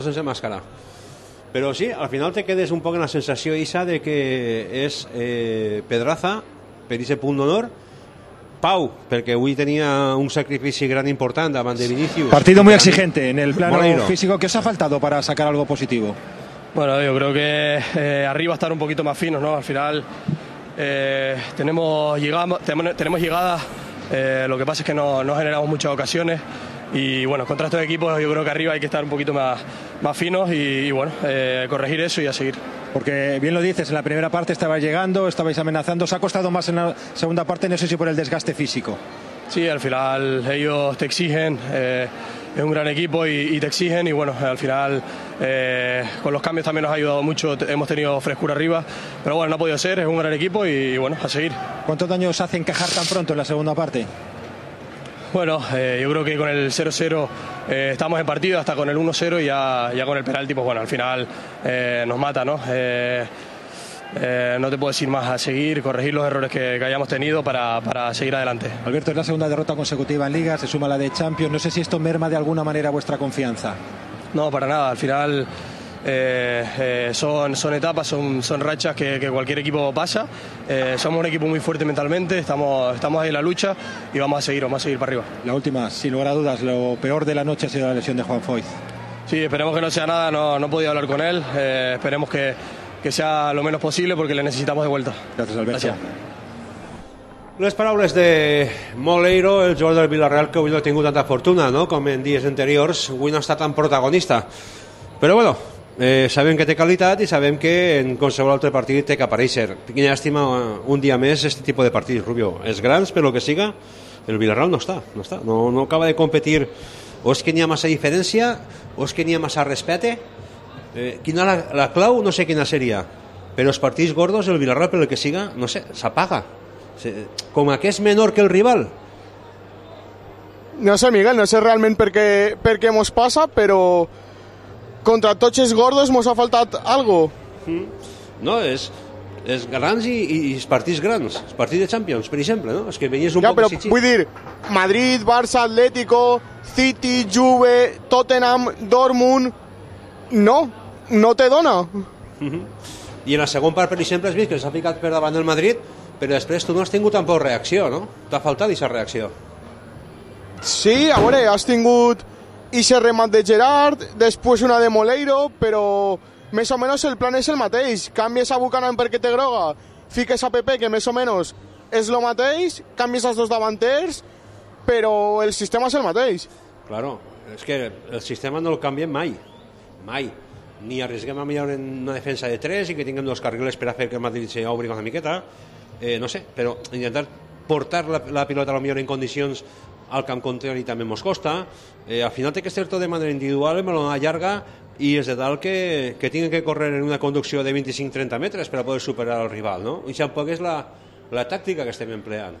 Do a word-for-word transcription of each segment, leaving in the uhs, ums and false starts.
sense màscara. Però sí, al final te quedes un poc en la sensació Isa de que és eh, Pedraza per aquest punt d'honor, Pau, perquè avui tenia un sacrifici gran important davant de Vinicius. Partido muy exigente en el plano Moleiro. físico. ¿Qué os ha faltado para sacar algo positivo? Bueno, yo creo que eh, arriba estar un poquito más finos, ¿no? Al final eh, tenemos, llegamos, tenemos, tenemos llegadas, eh, lo que pasa es que no, no generamos muchas ocasiones y bueno, contra estos equipos yo creo que arriba hay que estar un poquito más, más finos y, y bueno, eh, corregir eso y a seguir. Porque bien lo dices, en la primera parte estabais llegando, estabais amenazando, ¿os ha costado más en la segunda parte? No sé si por el desgaste físico. Sí, al final ellos te exigen, eh, es un gran equipo y, y te exigen y bueno, al final eh, con los cambios también nos ha ayudado mucho, hemos tenido frescura arriba, pero bueno, no ha podido ser, es un gran equipo y, y bueno, a seguir. ¿Cuánto daño os hace encajar tan pronto en la segunda parte? Bueno, eh, yo creo que con el cero cero eh, estamos en partido, hasta con el uno cero y ya, ya con el penalti, pues bueno, al final eh, nos mata, ¿no? Eh, eh, no te puedo decir más, a seguir, corregir los errores que, que hayamos tenido para, para seguir adelante. Alberto, es la segunda derrota consecutiva en Liga, se suma la de Champions, no sé si esto merma de alguna manera vuestra confianza. No, para nada, al final eh, eh, son, son etapas, son, son rachas que, que cualquier equipo pasa, eh, somos un equipo muy fuerte mentalmente, estamos, estamos ahí en la lucha y vamos a seguir, vamos a seguir para arriba. La última, sin lugar a dudas, lo peor de la noche ha sido la lesión de Juan Foyth. Sí, esperemos que no sea nada, no, no he podido hablar con él, eh, esperemos que, que sea lo menos posible porque le necesitamos de vuelta. Gracias, Alberto. Gracias. Les paraules de Moleiro, el jugador del Villarreal, que avui no ha tingut tanta fortuna, no?, com en dies anteriors, avui no ha estat tan protagonista. Però bueno, eh, sabem que té qualitat i sabem que en qualsevol altre partit té que aparèixer. Quina llàstima un dia més este tipus de partits, Rubio. Els grans, per lo que siga, el Villarreal no està, no està, no, no acaba de competir. O és que n'hi ha massa diferència, o és que n'hi ha massa respecte. Eh, quina la, la clau, no sé quina seria, però els partits gordos, el Villarreal, per lo que siga, no sé, s'apaga. Com que és menor que el rival. No sé, Miguel, no sé realment per què, per què mos passa, però contra tots els gordos mos ha faltat algo. Mm. No, és, és grans i, i, i els partits grans, els partits de Champions, per exemple, no? És que venies un ja, poc però exigit. Vull dir, Madrid, Barça, Atlético, City, Juve, Tottenham, Dortmund, no, no te dona. Mm-hmm. I en la segona part, per exemple, has vist que s'ha ficat per davant del Madrid, però després tu no has tingut tampoc reacció, no? T'ha faltat aquesta reacció. Sí, a veure, has tingut ixe remat de Gerard, després una de Moleiro, però més o menys el plan és el mateix. Canvies a Buchanan perquè té groga, fiques a Pepe, que més o menys és el mateix, canvies els dos davanters, però el sistema és el mateix. Claro, és que el sistema no el canviem mai, mai. Ni arriesguem a millorar en una defensa de tres i que tinguem dos carriles per a fer que el Madrid s'obri una miqueta. Eh, no sé, però intentar portar la, la pilota a lo millor en condicions al camp contrari també ens costa. Eh, al final té que ser tot de manera individual, amb la llarga, i és de tal que, que tinguin que córrer en una conducció de vint-i-cinc a trenta metres per a poder superar el rival, no? I tampoc és la, la tàctica que estem empleant.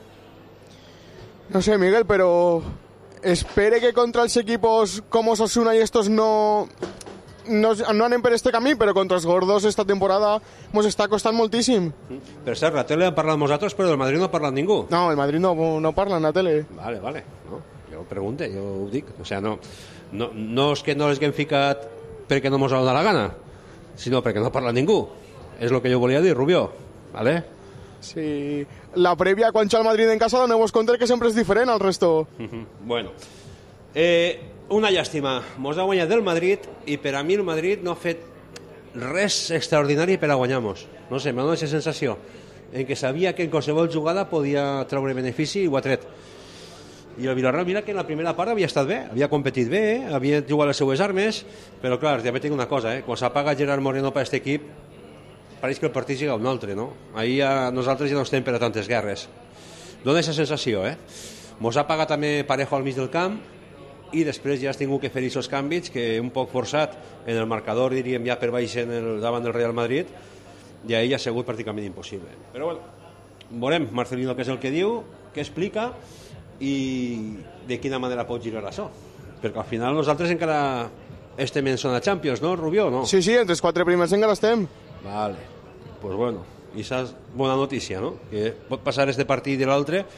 No sé, Miguel, però espere que contra els equipos com Osasuna i estos no... No, no anem per este camí, però contra els gordos esta temporada ens està costant moltíssim. Per cert, la tele ha parlat amb nosaltres, però del Madrid no ha parlat ningú. No, el Madrid no, no parla en la tele. Vale, vale. No, jo pregunte, jo ho dic. O sea, no, no, no és que no les haguem ficat perquè no mos ha donat la gana, sinó perquè no parla ningú. És el que jo volia dir, Rubio. Vale? Sí. La prèvia, quan xa el Madrid en casa, doneu-vos compte que sempre és diferent al resto. Uh-huh. Bueno. Eh... Una llàstima, mos ha guanyat del Madrid i per a mi el Madrid no ha fet res extraordinari per a guanyar-nos. No sé, m'ha donat aquesta sensació en què sabia que en qualsevol jugada podia treure benefici i ho ha tret. I el Villarreal, mira que en la primera part havia estat bé, havia competit bé, eh? Havia jugat les seues armes, però clar, també tinc una cosa, eh? Quan s'apaga Gerard Moreno per aquest equip, pareix que el partit siga un altre, no? Ahir ja, nosaltres ja no estem per a tantes guerres. Dóna aquesta sensació, eh? Mos ha pagat també Parejo al mig del camp, i després ja has tingut que fer aquests canvis que un poc forçat en el marcador, diríem ja per baix en el, davant del Real Madrid, i ahir ha sigut pràcticament impossible. Però bueno, veurem Marcelino què és el que diu, què explica i de quina manera pot girar això, perquè al final nosaltres encara estem en zona Champions, no, Rubió? No? Sí, sí, entre els quatre primers encara estem. Vale, pues bueno, i això és bona notícia, no? Que pot passar este partit i l'altre,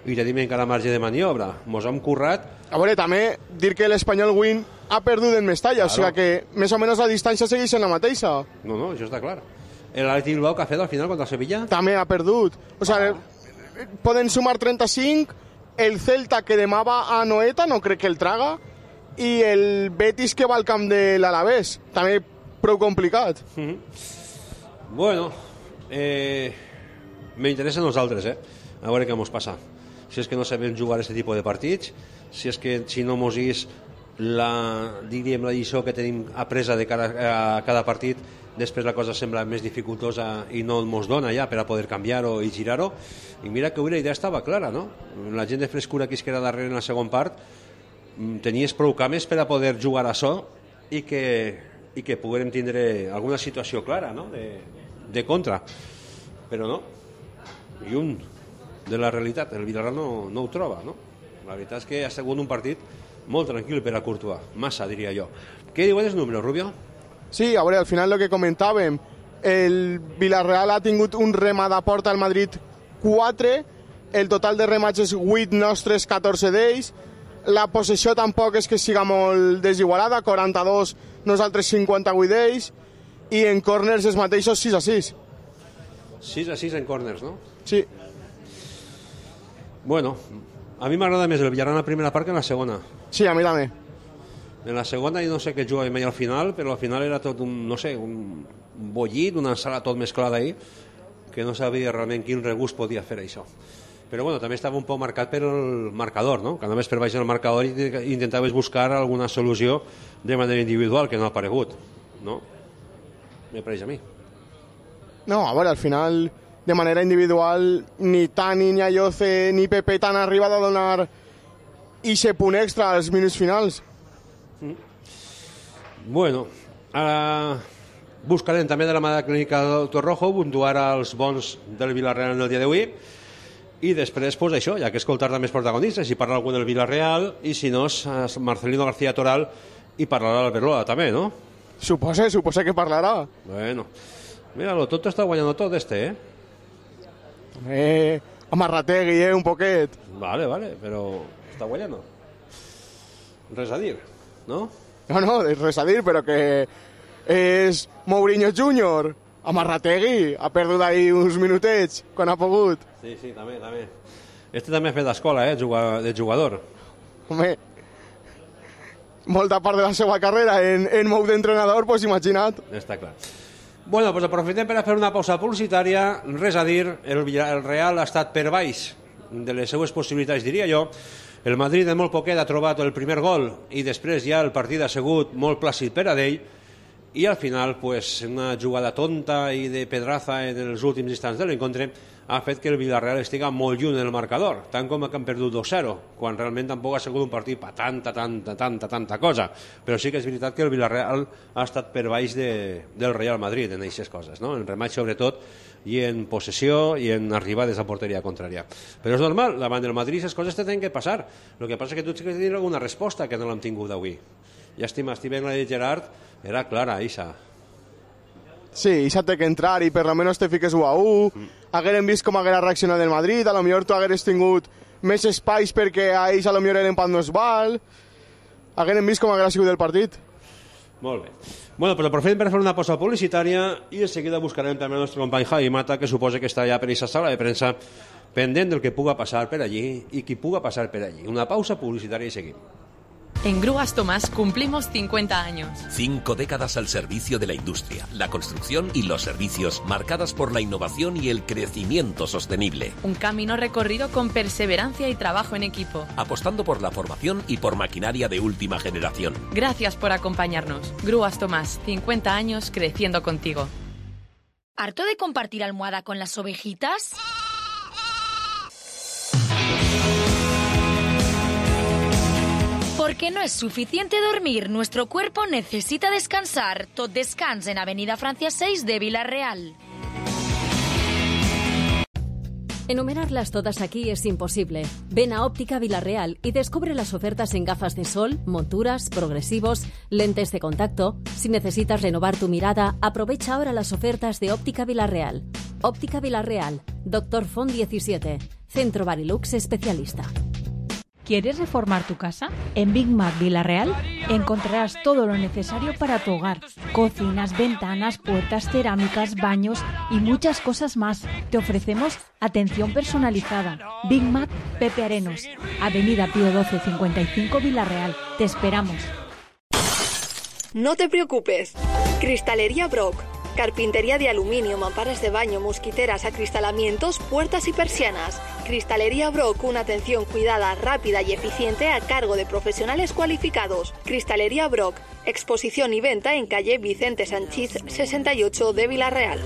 i tenim encara marge de maniobra. Mos hem currat. A veure, també dir que l'Espanyol Win ha perdut en Mestalla, claro. O sigui que més o menys la distància segueix en la mateixa. No, no, això està clar. L'Atlètic Bilbao que ha fet al final contra el Sevilla? També ha perdut. O sigui, ah. poden sumar trenta-cinc, el Celta que demà va a Noeta, no crec que el traga, i el Betis que va al camp de l'Alavés, també prou complicat. Mm-hmm. Bueno, eh, m'interessen els altres, eh? A veure què mos passa. Si és que no sabem jugar aquest tipus de partits, si és que si no mos és la, diríem, la lliçó que tenim apresa de cara a cada partit, després la cosa sembla més dificultosa i no mos dona ja per a poder canviar-ho i girar-ho. I mira que avui la idea estava clara, no? La gent de frescura que es queda darrere en la segon part tenies prou cames per a poder jugar a això i que, i que poguérem tindre alguna situació clara, no? de, de contra. Però no. I un de la realitat, el Villarreal no, no ho troba, no? La veritat és que ha sigut un partit molt tranquil per a Courtois, massa, diria jo. Què diuen els números, Rubio? Sí, a veure, al final el que comentàvem, el Villarreal ha tingut un remat a porta al Madrid quatre, el total de remats és vuit nostres, catorze d'ells, la possessió tampoc és que siga molt desigualada, quaranta-dos nosaltres, cinquanta-vuit d'ells, i en corners els mateixos sis a sis. sis a sis en corners, no? Sí. Bueno, a mi m'agrada més el Villarreal en la primera part que en la segona. Sí, a mi també. En la segona jo no sé què jugava mai al final, però al final era tot un, no sé, un bollit, una sala tot mesclada ahí, que no sabia realment quin regust podia fer això. Però bueno, també estava un poc marcat per el marcador, no? Que anaves per baix del marcador i intentaves buscar alguna solució de manera individual, que no ha aparegut, no? Me pareix a mi. No, a veure, al final, de manera individual, ni Tani, ni Ayoce, ni Pepe han arribat a donar ixe punt extra als minuts finals. Mm. Bueno, ara buscarem també de la mà de la clínica Doctor Rojo puntuar els bons del Villarreal en el dia d'avui i després, pues això, ja que escoltar també els protagonistes, si parla algú del Villarreal i si no, és Marcelino García Toral i parlarà l'Albert Loa també, no? Supose, supose que parlarà. Bueno, mira-lo, tot està guanyant tot este, eh? Eh, Amarrategui, eh, un poquet. Vale, vale, però està guanyant. Res a dir, no? No, no, res a dir, però que és Mourinho júnior. Amarrategui ha perdut ahí uns minutets quan ha pogut. Sí, sí, també, també. Este també ha fet d'escola, eh, de jugador. Home, molta part de la seva carrera en, en mou d'entrenador, pues imagina't. Està clar. Bueno, pues aprofitem per a fer una pausa publicitària. Res a dir, el, el Real ha estat per baix de les seues possibilitats, diria jo. El Madrid de molt poquet ha trobat el primer gol i després ja el partit ha sigut molt plàcid per a d'ell i al final, pues, una jugada tonta i de pedraza en els últims instants de l'encontre ha fet que el Villarreal estiga molt lluny en el marcador, tant com que han perdut dos zero, quan realment tampoc ha sigut un partit per tanta, tanta, tanta, tanta cosa. Però sí que és veritat que el Villarreal ha estat per baix de, del Real Madrid en aquestes coses, no? En remat sobretot, i en possessió i en arribades a porteria contrària. Però és normal, davant del Madrid les coses tenen que passar. El que passa és que tu tens que tenir alguna resposta que no l'hem tingut avui. Llàstima, Steven, la de Gerard era clara, Isa. Sí, Isa té que entrar i per lo menos te fiques u a u. Mm. Haguérem vist com haguera reaccionat el Madrid, a lo millor tu hagueres tingut més espais perquè a ells a lo millor l'empat no es val. Haguérem vist com haguera sigut el partit. Molt bé. Bueno, però aprofitem per fer una pausa publicitària i de seguida buscarem també el nostre company Javi Mata, que suposa que està ja per aquesta sala de premsa pendent del que puga passar per allí i qui puga passar per allí. Una pausa publicitària i seguim. En Grúas Tomás cumplimos cincuenta años. Cinco décadas al servicio de la industria, la construcción y los servicios, marcadas por la innovación y el crecimiento sostenible. Un camino recorrido con perseverancia y trabajo en equipo. Apostando por la formación y por maquinaria de última generación. Gracias por acompañarnos. Grúas Tomás, cincuenta años creciendo contigo. ¿Harto de compartir almohada con las ovejitas? Porque no es suficiente dormir, nuestro cuerpo necesita descansar. Tot Descans en Avenida Francia seis de Villarreal. Enumerarlas todas aquí es imposible. Ven a Óptica Villarreal y descubre las ofertas en gafas de sol, monturas, progresivos, lentes de contacto. Si necesitas renovar tu mirada, aprovecha ahora las ofertas de Óptica Villarreal. Óptica Villarreal, Doctor Font diecisiete, Centro Barilux especialista. ¿Quieres reformar tu casa? En Big Mac Villarreal encontrarás todo lo necesario para tu hogar. Cocinas, ventanas, puertas, cerámicas, baños y muchas cosas más. Te ofrecemos atención personalizada. Big Mac Pepe Arenos, Avenida Pío doce cincuenta y cinco Villarreal. Te esperamos. No te preocupes. Cristalería Brock. Carpintería de aluminio, mamparas de baño, mosquiteras, acristalamientos, puertas y persianas. Cristalería Brock, una atención cuidada, rápida y eficiente a cargo de profesionales cualificados. Cristalería Brock, exposición y venta en calle Vicente Sanchís sesenta y ocho de Villarreal.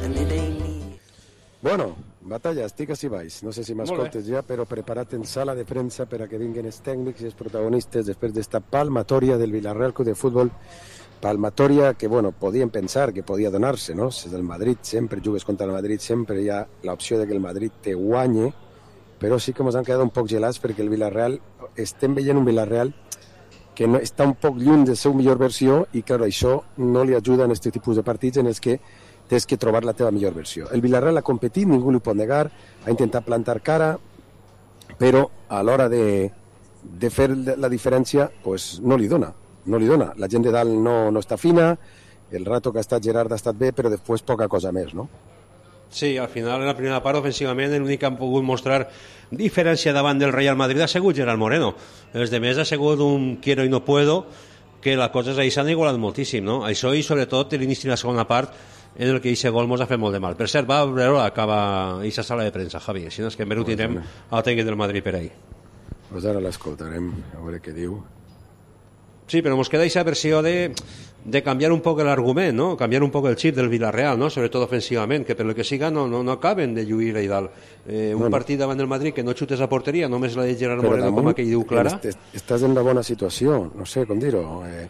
Bueno, batalla, estic si vais. No sé si m'escoltes ja, però prepara't en sala de premsa per a que vinguin els tècnics i els protagonistes després d'esta palmatòria del Villarreal Club de Futbol. Palmatòria que, bueno, podien pensar que podia donar-se, no? Si del Madrid sempre jugues contra el Madrid, sempre hi ha l'opció de que el Madrid te guanye, però sí que ens han quedat un poc gelats perquè el Villarreal, estem veient un Villarreal que no, està un poc lluny de la seva millor versió i, clar, això no li ajuda en aquest tipus de partits en els que tens que trobar la teva millor versió. El Villarreal ha competit, ningú li pot negar, ha intentat plantar cara, però a l'hora de, de fer la diferència, pues, no li dona. no li dona. La gent de dalt no, no està fina, el rato que ha estat Gerard ha estat bé, però després poca cosa més, no? Sí, al final, en la primera part, ofensivament, l'únic que han pogut mostrar diferència davant del Real Madrid ha sigut Gerard Moreno. Els de més ha sigut un quiero y no puedo, que les coses ahí s'han igualat moltíssim, no? Això i, sobretot, l'inici de la segona part, en el que aquest gol mos ha fet molt de mal. Per cert, va a veure, acaba aquesta sala de premsa, Javi, així és que en Beru tindrem el tècnic del Madrid per ahí. Pues ara l'escoltarem, a veure què diu. Sí, pero nos queda esa versión de, de cambiar un poco el argumento, ¿no? Cambiar un poco el chip del Villarreal, ¿no? Sobre todo ofensivamente, que per lo que siga no, no, no acaben de lluir i dalt. Eh, un bueno. partit davant del Madrid que no xutes a porteria, només la de Gerard Moreno, damunt, com aquell diu clara. Est estàs en una bona situació, no sé com dir-ho. Eh,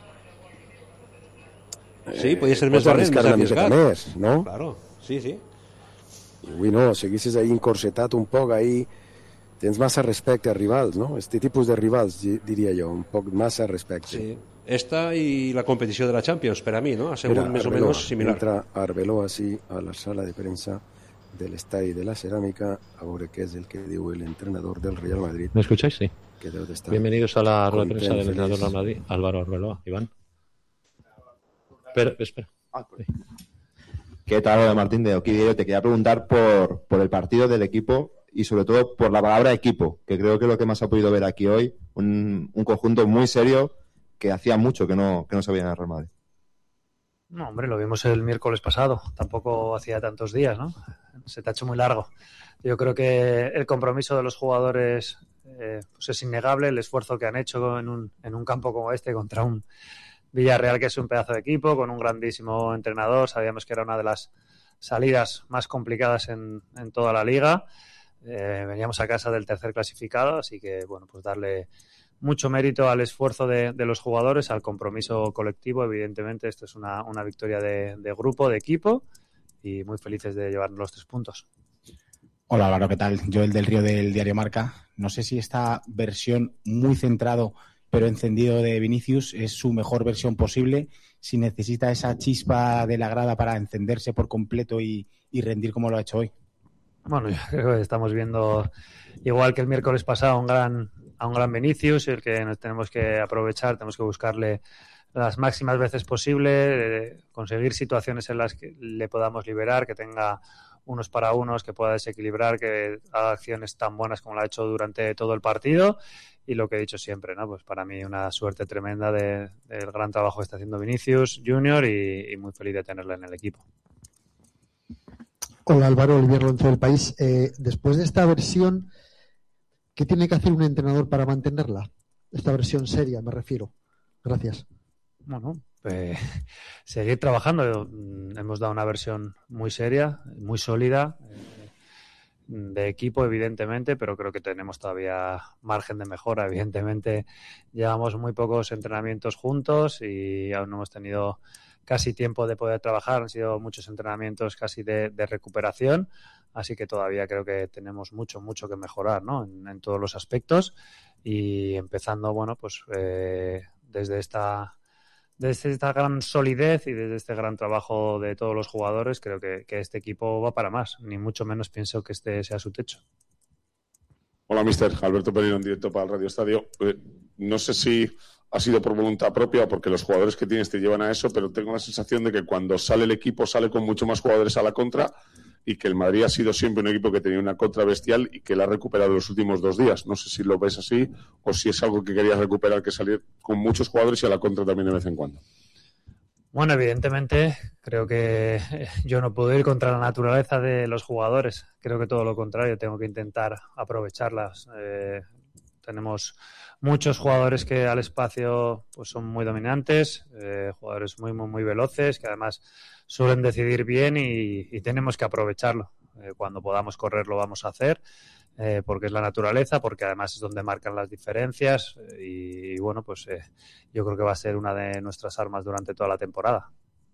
sí, podia ser més valent, més arriesgat. Més, no? Claro, sí, sí. I avui no, seguissis ahí encorsetat un poc, ahí tens massa respecte a rivals, no? Este tipus de rivals, diria jo, un poc massa respecte. Sí, esta i la competició de la Champions, per a mi, no? Ha sigut més o menys similar. Entra Arbeloa, sí, a la sala de premsa del Estadi de la Ceràmica, a veure què és el que diu el entrenador del Real Madrid. ¿Me escucháis? Sí. Bienvenidos a la rueda de prensa del entrenador del Madrid, Álvaro Arbeloa. Iván. Pero, espera. Ah, pues. ¿Qué tal, Martín de Oquidio? Te quería preguntar por, por el partido del equipo y sobre todo por la palabra equipo, que creo que es lo que más ha podido ver aquí hoy, un, un conjunto muy serio que hacía mucho que no, que no se veía en el Real Madrid. No, hombre, lo vimos el miércoles pasado, tampoco hacía tantos días, ¿no? Se te ha hecho muy largo. Yo creo que el compromiso de los jugadores eh, pues es innegable, el esfuerzo que han hecho en un, en un campo como este contra un Villarreal que es un pedazo de equipo, con un grandísimo entrenador. Sabíamos que era una de las salidas más complicadas en, en toda la liga. Eh, veníamos a casa del tercer clasificado, así que bueno, pues darle mucho mérito al esfuerzo de, de los jugadores, al compromiso colectivo. Evidentemente esto es una, una victoria de, de grupo, de equipo, y muy felices de llevarnos los tres puntos. Hola Álvaro, ¿qué tal? Joel del Río del Diario Marca. No sé si esta versión muy centrado pero encendido de Vinicius es su mejor versión posible, si necesita esa chispa de la grada para encenderse por completo y, y rendir como lo ha hecho hoy. Bueno, yo creo que estamos viendo, igual que el miércoles pasado, un gran, a un gran Vinicius, el que nos tenemos que aprovechar, tenemos que buscarle las máximas veces posible, eh, conseguir situaciones en las que le podamos liberar, que tenga unos para unos, que pueda desequilibrar, que haga acciones tan buenas como lo ha hecho durante todo el partido. Y lo que he dicho siempre, ¿no? Pues para mí una suerte tremenda de, del gran trabajo que está haciendo Vinicius Junior y, y muy feliz de tenerle en el equipo. Hola Álvaro, Olivier Lonzo del País. Eh, después de esta versión, ¿qué tiene que hacer un entrenador para mantenerla? Esta versión seria, me refiero. Gracias. Bueno, pues seguir trabajando. Hemos dado una versión muy seria, muy sólida, de equipo, evidentemente, pero creo que tenemos todavía margen de mejora. Evidentemente, llevamos muy pocos entrenamientos juntos y aún no hemos tenido casi tiempo de poder trabajar. Han sido muchos entrenamientos casi de, de recuperación, así que todavía creo que tenemos mucho, mucho que mejorar, ¿no? En, en todos los aspectos, y empezando, bueno, pues eh, desde esta desde esta gran solidez y desde este gran trabajo de todos los jugadores, creo que, que este equipo va para más. Ni mucho menos pienso que este sea su techo. Hola, mister. Alberto Pereiro en directo para el Radio Estadio. Eh, no sé si ha sido por voluntad propia o porque los jugadores que tienes te llevan a eso, pero tengo la sensación de que cuando sale el equipo sale con mucho más jugadores a la contra y que el Madrid ha sido siempre un equipo que tenía una contra bestial y que la ha recuperado los últimos dos días. No sé si lo ves así o si es algo que querías recuperar, que salir con muchos jugadores y a la contra también de vez en cuando. Bueno, evidentemente creo que yo no puedo ir contra la naturaleza de los jugadores. Creo que todo lo contrario, tengo que intentar aprovecharlas. Eh, tenemos muchos jugadores que al espacio pues son muy dominantes, eh, jugadores muy, muy, muy veloces, que además suelen decidir bien y, y tenemos que aprovecharlo. Eh, cuando podamos correr lo vamos a hacer, eh, porque es la naturaleza, porque además es donde marcan las diferencias eh, y, y bueno, pues eh, yo creo que va a ser una de nuestras armas durante toda la temporada.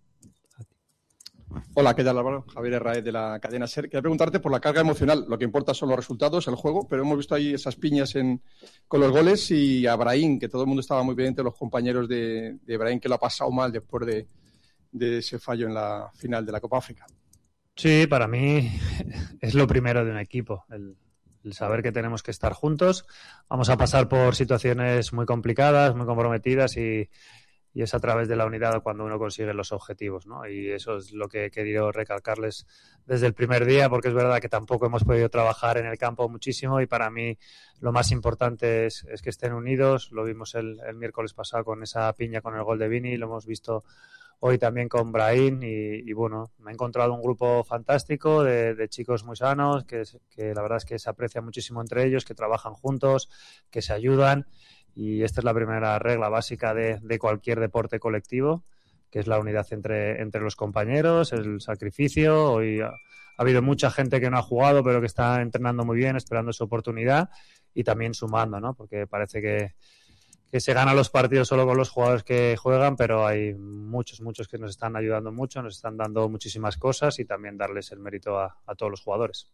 Hola, ¿qué tal, Álvaro? Javier Herráez de la cadena SER. Quería preguntarte por la carga emocional. Lo que importa son los resultados, el juego, pero hemos visto ahí esas piñas en, con los goles y a Brahim, que todo el mundo estaba muy pendiente, los compañeros de, de Brahim, que lo ha pasado mal después de, de ese fallo en la final de la Copa África. Sí, para mí es lo primero de un equipo, el, el saber que tenemos que estar juntos. Vamos a pasar por situaciones muy complicadas, muy comprometidas y... y es a través de la unidad cuando uno consigue los objetivos, ¿no? Y eso es lo que he querido recalcarles desde el primer día, porque es verdad que tampoco hemos podido trabajar en el campo muchísimo y para mí lo más importante es, es que estén unidos. Lo vimos el, el miércoles pasado con esa piña con el gol de Vini, lo hemos visto hoy también con Brahim y, y bueno, me he encontrado un grupo fantástico de, de chicos muy sanos, que, que la verdad es que se aprecia muchísimo entre ellos, que trabajan juntos, que se ayudan. Y esta es la primera regla básica de, de cualquier deporte colectivo, que es la unidad entre, entre los compañeros, el sacrificio. Hoy ha, ha habido mucha gente que no ha jugado, pero que está entrenando muy bien, esperando su oportunidad y también sumando, ¿no? Porque parece que, que se ganan los partidos solo con los jugadores que juegan, pero hay muchos, muchos que nos están ayudando mucho, nos están dando muchísimas cosas y también darles el mérito a, a todos los jugadores.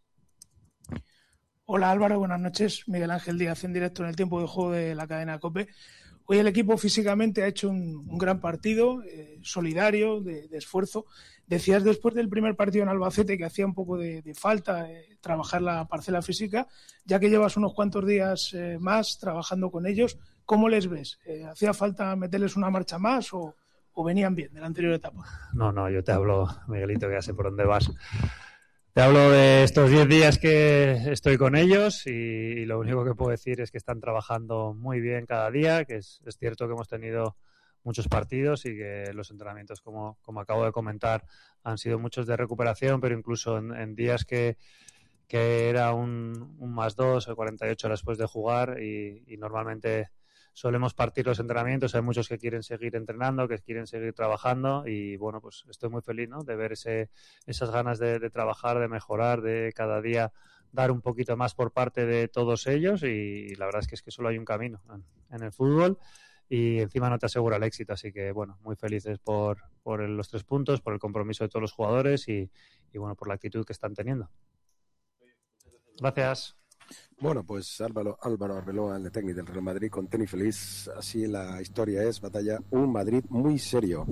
Hola Álvaro, buenas noches. Miguel Ángel Díaz en directo en el tiempo de juego de la cadena COPE. Hoy el equipo físicamente ha hecho un, un gran partido, eh, solidario, de, de esfuerzo. Decías después del primer partido en Albacete que hacía un poco de, de falta eh, trabajar la parcela física, ya que llevas unos cuantos días eh, más trabajando con ellos, ¿cómo les ves? Eh, ¿Hacía falta meterles una marcha más o, o venían bien de la anterior etapa? No, no, yo te hablo, Miguelito, que ya sé por dónde vas. Te hablo de estos diez días que estoy con ellos y, y lo único que puedo decir es que están trabajando muy bien cada día, que es, es cierto que hemos tenido muchos partidos y que los entrenamientos, como, como acabo de comentar, han sido muchos de recuperación, pero incluso en, en días que, que era un, un más dos o cuarenta y ocho horas después de jugar y, y normalmente solemos partir los entrenamientos. Hay muchos que quieren seguir entrenando, que quieren seguir trabajando y bueno, pues estoy muy feliz, ¿no? De ver ese, esas ganas de, de trabajar, de mejorar, de cada día dar un poquito más por parte de todos ellos y, y la verdad es que es que solo hay un camino en, en el fútbol y encima no te asegura el éxito, así que bueno, muy felices por, por el, los tres puntos, por el compromiso de todos los jugadores y, y bueno, por la actitud que están teniendo. Gracias. Bueno, pues Álvaro, Álvaro Arbeloa, el técnico del Real Madrid, contento y feliz. Así la historia es, Batalla, un Madrid muy serio.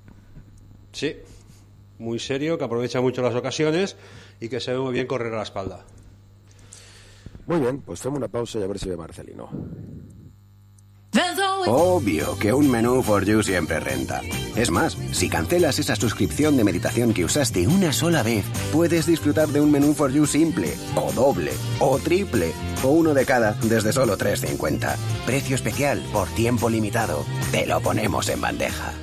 Sí, muy serio, que aprovecha mucho las ocasiones y que se ve muy bien correr a la espalda. Muy bien, pues hacemos una pausa y a ver si ve Marcelino. Obvio que un menú for you siempre renta. Es más, si cancelas esa suscripción de meditación que usaste una sola vez, puedes disfrutar de un menú for you simple, o doble, o triple, o uno de cada desde solo tres cincuenta. Precio especial por tiempo limitado. Te lo ponemos en bandeja.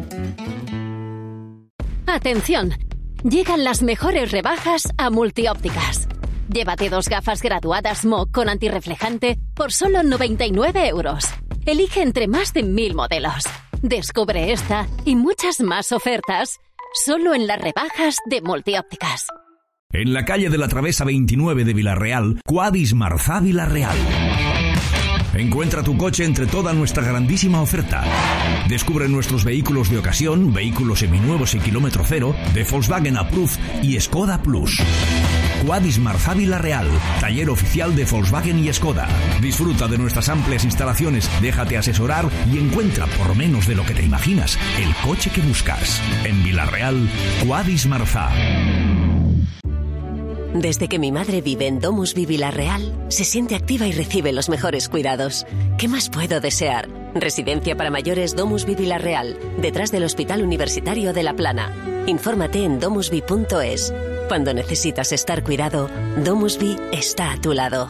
Atención, llegan las mejores rebajas a Multiópticas. Llévate dos gafas graduadas M O con antirreflejante por solo noventa y nueve euros. Elige entre más de mil modelos. Descubre esta y muchas más ofertas solo en las rebajas de Multiópticas. En la calle de la Travesa veintinueve de Villarreal, Quadis Marzá Villarreal. Encuentra tu coche entre toda nuestra grandísima oferta. Descubre nuestros vehículos de ocasión, vehículos seminuevos y kilómetro cero, de Volkswagen Approved y Skoda Plus. Quadis Marzá Villarreal, taller oficial de Volkswagen y Skoda. Disfruta de nuestras amplias instalaciones, déjate asesorar y encuentra, por menos de lo que te imaginas, el coche que buscas. En Villarreal, Quadis Marzá. Desde que mi madre vive en Domusvi Vilarreal, se siente activa y recibe los mejores cuidados. ¿Qué más puedo desear? Residencia para mayores Domusvi Vilarreal, detrás del Hospital Universitario de La Plana. Infórmate en domusvi punto es. Cuando necesitas estar cuidado, Domusvi está a tu lado.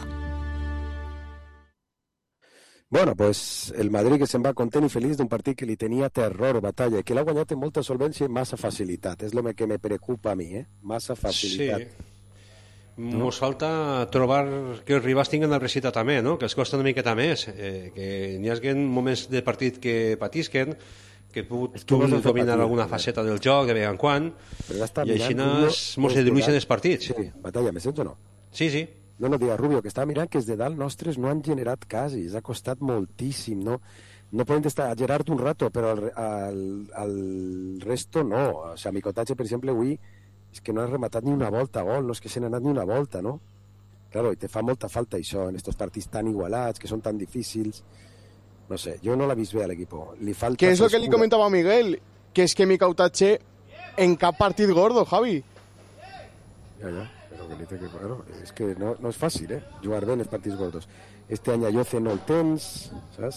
Bueno, pues el Madrid que se'n va content i feliç d'un partit que li tenia terror, Batalla, que l'ha guanyat amb molta solvència i massa facilitat. És el que me preocupa a mi, eh? Massa facilitat. Sí. No? Mos falta trobar que els rivals tinguen el recita també, no? Que els costa una miqueta més, eh, que n'hi hagi moments de partit que patisquen, que puguin dominar alguna faceta del joc de vegades en quan, i així mos diluixen els partits. Sí, Batalla, me sents o no? Sí, sí. No, no, diga, Rubio, que estava mirant que els de dalt nostres no han generat quasi, ha costat moltíssim, no? No poden estar a Gerard un rato, però al, al, al resto no. O sigui, Micotatge, per exemple, avui és que no ha rematat ni una volta a gol, no és que se n'ha anat ni una volta, no? Claro, i te fa molta falta això en estos partits tan igualats, que són tan difícils. No sé, jo no l'he vist bé a l'equipo. Li falta... Que és el que li comentava a Miguel, que és que Micotatge en cap partit gordo, Javi. Ja, ja. Que, claro, és que no, no és fàcil, eh? Jugar bé en els partits gordos. Este any a Yoce no el tens, saps?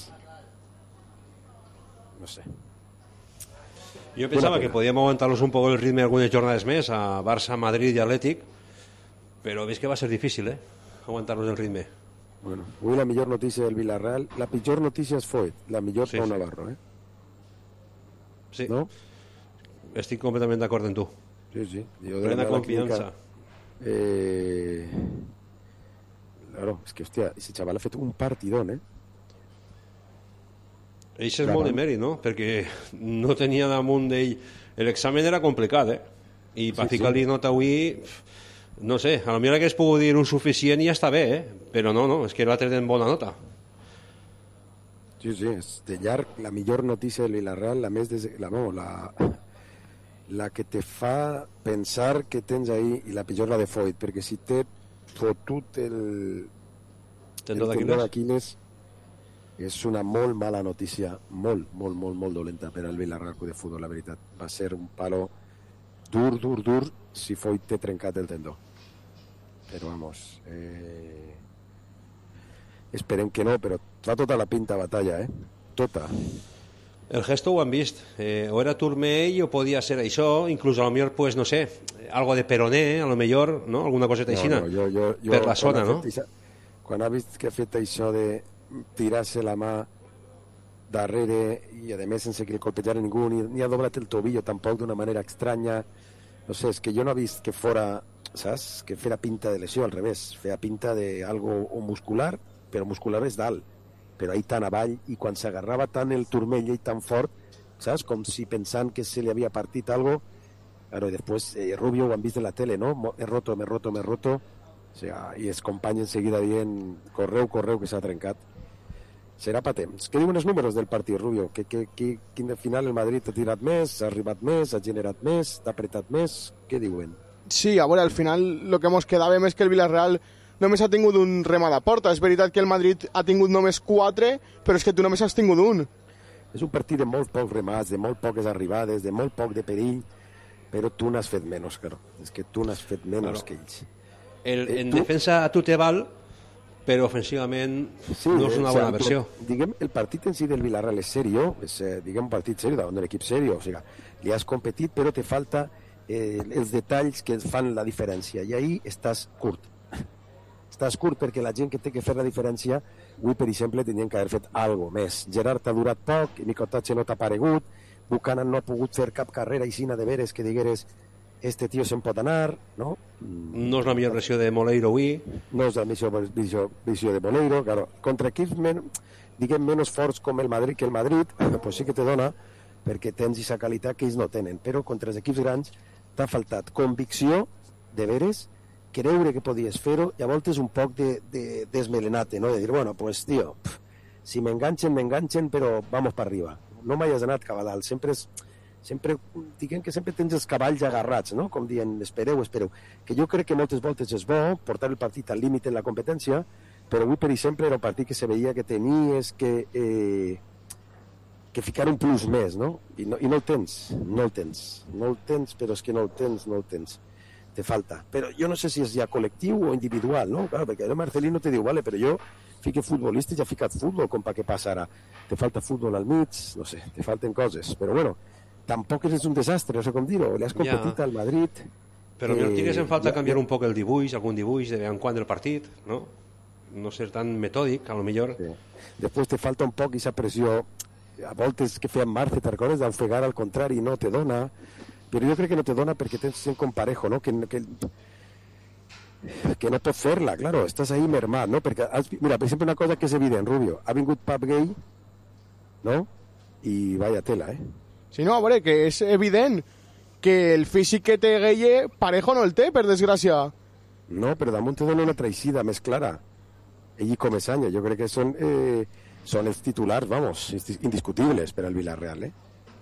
No sé. Jo pensava que podíem aguantar-los un poc el ritme algunes jornades més a Barça, Madrid i Atlètic, però veig que va ser difícil, eh? Aguantar-los el ritme. Bueno, avui la millor notícia del Villarreal, la pitjor notícia és Foyt, la millor sí, Pau sí. Navarro, eh? Sí. ¿No? Estic completament d'acord amb tu. Sí, sí. Jo Plena confiança. Eh... Claro, és que, hòstia, ese xaval ha fet un partidón, eh? Ell és molt de mèrit, no? Perquè no tenia damunt d'ell... L'examen era complicat, eh? I per sí, ficar-li sí. nota avui... No sé, a lo millor hagués pogut dir un suficient i ja està bé, eh? Però no, no, és que l'ha tret en bona nota. Sí, sí, és de llarg la millor notícia del Villarreal, la més... Des... La, no, la... la que te fa pensar que tens ahí, i la pitjor la de Foyt, perquè si té fotut el tendó d'Aquiles és una molt mala notícia, molt, molt, molt, molt dolenta per al Villarreal de futbol, la veritat. Va ser un palo dur, dur, dur, si Foyt té trencat el tendó. Però, vamos, eh... esperem que no, però fa tota la pinta Batalla, eh? Tota. El gesto ho han vist, eh, o era turmell o podia ser això, inclús a lo millor, pues, no sé, algo de peroné, a lo millor, no? Alguna coseta aixina, no, no, jo, jo, jo, per la zona, no? Ixa, quan ha vist que ha fet això de tirar-se la mà darrere i a més sense que el colpejara ningú, ni, ni ha doblat el tobillo tampoc d'una manera estranya, no sé, és que jo no he vist que fora, saps? Que fera pinta de lesió, al revés, feia pinta de algo muscular, però muscular és dalt, però ahí tan avall, i quan s'agarrava tant el turmell i tan fort, saps? Com si pensant que se li havia partit algo, claro, i després eh, Rubio ho han vist en la tele, no? Me roto, me roto, me roto, o sea, i els companys enseguida dient, correu, correu, que s'ha trencat. Serà pa temps. Què diuen els números del partit, Rubio? Que, que, que, quin de final el Madrid ha tirat més, ha arribat més, ha generat més, ha apretat més? Què diuen? Sí, a veure, al final lo que mos quedava més que el Villarreal només ha tingut un remat a porta. És veritat que el Madrid ha tingut només quatre, però és que tu només has tingut un. És un partit de molt pocs remats, de molt poques arribades, de molt poc de perill, però tu n'has fet menys, claro. És que tu n'has fet menys claro. que ells. El, eh, en tu... defensa a tu te val, però ofensivament sí, no és una bona o sea, versió. Però, diguem, el partit en si del Villarreal és serio, és eh, diguem, un partit serio davant de l'equip serio, o sigui, li has competit, però te falta eh, els detalls que fan la diferència, i ahí estàs curt. Estàs curt perquè la gent que té que fer la diferència, avui, per exemple, tenien que haver fet alguna més. Gerard ha durat poc, Micotatge no t'ha aparegut, Buchanan no ha pogut fer cap carrera aixina de veres que digueres este tio se'n pot anar, no? No és la millor versió de Moleiro avui. No és la millor visió, visió de Moleiro, claro. Contra equips men, diguem menys forts com el Madrid que el Madrid, pues sí que te dona, perquè tens aquesta qualitat que ells no tenen, però contra els equips grans t'ha faltat convicció de veres, creure que podies fer-ho, i a voltes un poc de, de desmelenate, no? De dir, bueno, pues, tio, pff, si m'enganxen, m'enganxen, però vamos per arriba. No m'has anat cap a dalt, sempre és, sempre, diguem que sempre tens els cavalls agarrats, no? Com dient, espereu, espereu. Que jo crec que moltes voltes és bo portar el partit al límit en la competència, però avui, per exemple, era un partit que se veia que tenies que, eh, que ficar un plus més, no? I, no? I no el tens, no el tens. No el tens, però és que no el tens, no el tens. te falta. Però jo no sé si és ja col·lectiu o individual, no? Claro, perquè ara Marcelino te diu, vale, però jo fique futbolista i ja ha ficat futbol, com pa què passa ara? Te falta futbol al mig, no sé, te falten coses. Però bueno, tampoc eres un desastre, no sé com dir-ho. Le has competit al Madrid. Però eh, tires en falta ja, canviar ja. un poc el dibuix, algun dibuix de en quant del partit, no? No ser tan metòdic, a lo millor. Sí. Després te falta un poc aquesta pressió, a voltes que feien Marce, te recordes, d'ofegar al contrari, no te dona, però jo crec que no te dona perquè tens gent com Parejo, no? Que, que, que no pot fer-la, claro, estàs ahí mermat, no? Perquè, has, mira, per exemple, una cosa que és evident, Rubio, ha vingut Pap Gay, no? I vaya tela, eh? Sí, no, a veure, que és evident que el físic que té Gueye, Parejo no el té, per desgràcia. No, però damunt te dona una traïcida més clara. Ell i Comesaña, jo crec que són, eh, són els titulars, vamos, indiscutibles per al Villarreal, eh?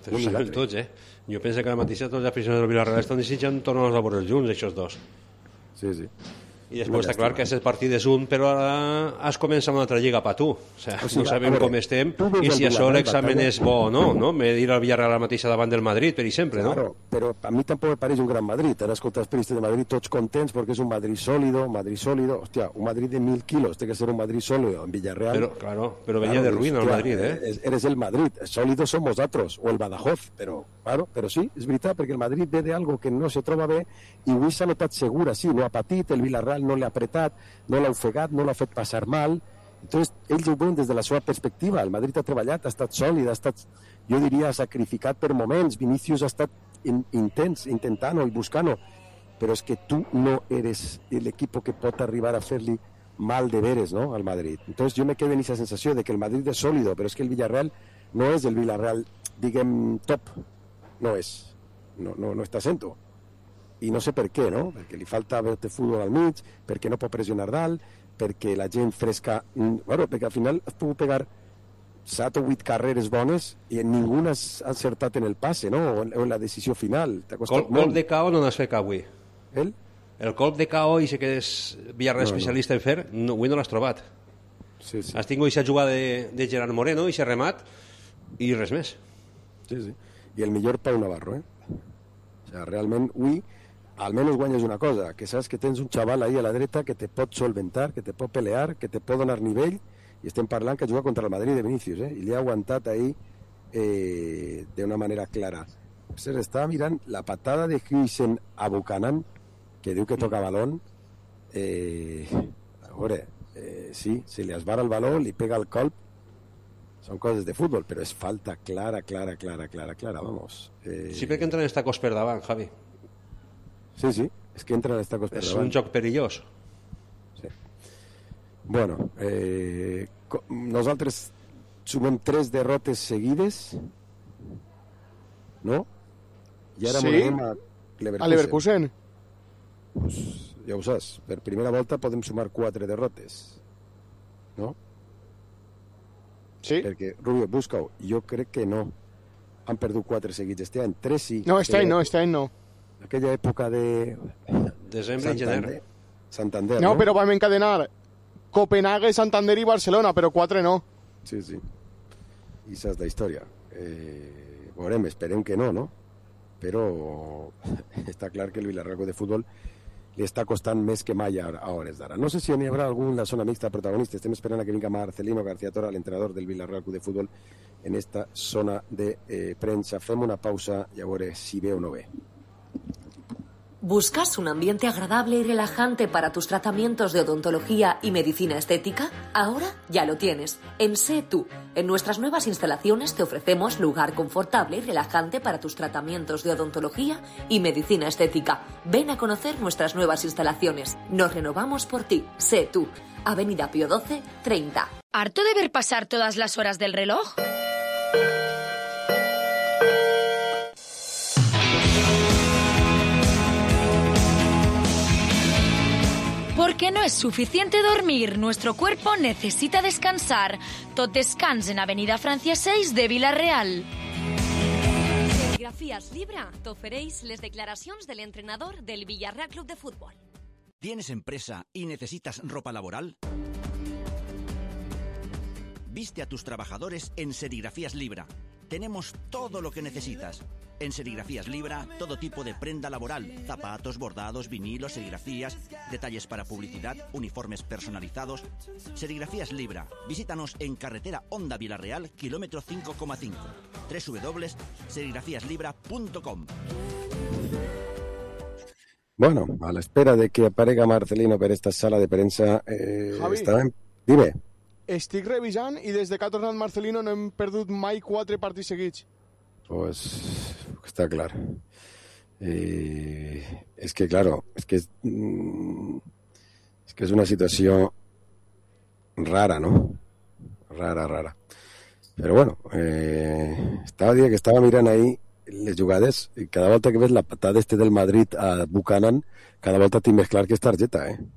Tots, eh? Jo penso que ara mateix tots els aficionats del Villarreal estan desitjant tornar a veure junts, aquests dos. Sí, sí. I després no, està clar que aquest partit és un, però ara has començat una altra lliga per tu. O sigui, o sigui, no sabem veure, com estem i si això l'examen és bo o no, no? Medir el Villarreal la mateixa davant del Madrid, per exemple, no? Claro, però a mi tampoc me pareix un gran Madrid. Ara escolta els periodistes de Madrid tots contents perquè és un Madrid sòlido, Madrid sòlido. Hòstia, un Madrid de mil kilos, té que ser un Madrid sòlido. En Villarreal... Però, claro, però venia claro, de ruïna el Madrid, eh? Eres el Madrid, sòlidos som vosaltres, o el Badajoz, però, claro, però sí, és veritat, perquè el Madrid ve d'algo que no se troba bé i avui s'ha notat segura, sí, no ha patit, el Villarreal no l'ha apretat, no l'ha ofegat, no l'ha fet passar mal. Entonces, ells ho veuen des de la seva perspectiva. El Madrid ha treballat, ha estat sòlid, ha estat, jo diria, sacrificat per moments. Vinícius ha estat in, intens, intentant-ho i buscant-ho. Però és que tu no eres l'equip que pot arribar a fer-li mal de veres, no?, al Madrid. Entonces, jo me quedo en aquesta sensació de que el Madrid és sòlido, però és que el Villarreal no és el Villarreal, diguem, top. No és. No, no, no està sent-ho. I no sé per què, no? Perquè li falta veure futbol al mig, perquè no pot pressionar dalt, perquè la gent fresca... Bueno, perquè al final has pogut pegar set o vuit carreres bones i ningú has encertat en el passe, no? O en, o en la decisió final. Col, colp de K O no n'has fet avui. El? El colp de K O, i sé que és Villarreal no, especialista no. en fer, no, avui no l'has trobat. Sí, sí. Has tingut aquesta jugada de, de Gerard Moreno, i aquest remat, i res més. Sí, sí. I el millor Pau Navarro, eh? O sigui, realment, avui... almenys guanyes una cosa, que saps que tens un xaval ahí a la dreta que te pot solventar, que te pot pelear, que te pot donar nivell, i estem parlant que juga contra el Madrid de Vinícius, eh? I li ha aguantat ahí eh, d'una manera clara. Se estava mirant la patada de Huijsen a Buchanan, que diu que toca balón, eh, a veure, eh, sí, se li esbara el baló, li pega el colp, són coses de futbol, però és falta clara, clara, clara, clara, clara, vamos. Eh... Sí, perquè entren els tacos per davant, Javi. Sí, sí, és que entren els tacos per és davant. És un joc perillós. Sí. Bueno, eh, nosaltres sumem tres derrotes seguides, no? I ara sí? anem a Leverkusen. A Leverkusen? Pues, ja ho saps, per primera volta podem sumar quatre derrotes, no? Sí. Perquè, Rubio, busca-ho, jo crec que no. Han perdut quatre seguits este any, tres sí. No, este any no, este any no. Aquella època de... Desembre i gener. Santander, no? No, però vam encadenar Copenhague, Santander i Barcelona, però quatre no. Sí, sí. I esa és la història. Eh, veurem, esperem que no, no? Però està clar que el Villarreal de futbol li està costant més que mai a, a hores d'ara. No sé si n'hi haurà algun la zona mixta protagonista. Estem esperant a que vinga Marcelino García Tora, l'entrenador del Villarreal de futbol, en esta zona de eh, premsa. Fem una pausa i a veure si ve o no ve. ¿Buscas un ambiente agradable y relajante para tus tratamientos de odontología y medicina estética? Ahora ya lo tienes. En Sé Tú. En nuestras nuevas instalaciones te ofrecemos lugar confortable y relajante para tus tratamientos de odontología y medicina estética. Ven a conocer nuestras nuevas instalaciones. Nos renovamos por ti. Sé Tú. Avenida Pío doce, treinta. ¿Harto de ver pasar todas las horas del reloj? Porque no es suficiente dormir, nuestro cuerpo necesita descansar. Tot descans en Avenida Francia seis de Vila-real. Serigrafías Libra t'ofereix les declaracions del entrenador del Villarreal Club de Fútbol. ¿Tienes empresa y necesitas ropa laboral? Viste a tus trabajadores en Serigrafías Libra. Tenemos todo lo que necesitas. En Serigrafías Libra, todo tipo de prenda laboral, zapatos, bordados, vinilos, serigrafías, detalles para publicidad, uniformes personalizados. Serigrafías Libra. Visítanos en carretera Honda Vilarreal, kilómetro cinco coma cinco. doble u doble u doble u punto serigrafías libra punto com. Bueno, a la espera de que aparega Marcelino per esta sala de premsa, eh, Javi. estarà... Dime. Estic revisant i des de que ha tornat Marcelino no hem perdut mai quatre partits seguits. Pues está claro. Eh, es que, claro, es que es, mm, es que es una situación rara, ¿no? Rara, rara. Pero bueno, eh, estaba dient que estava mirant ahí les jugades i cada volta que ves la patada este del Madrid a Buchanan, cada volta tinc més clar que és targeta, eh?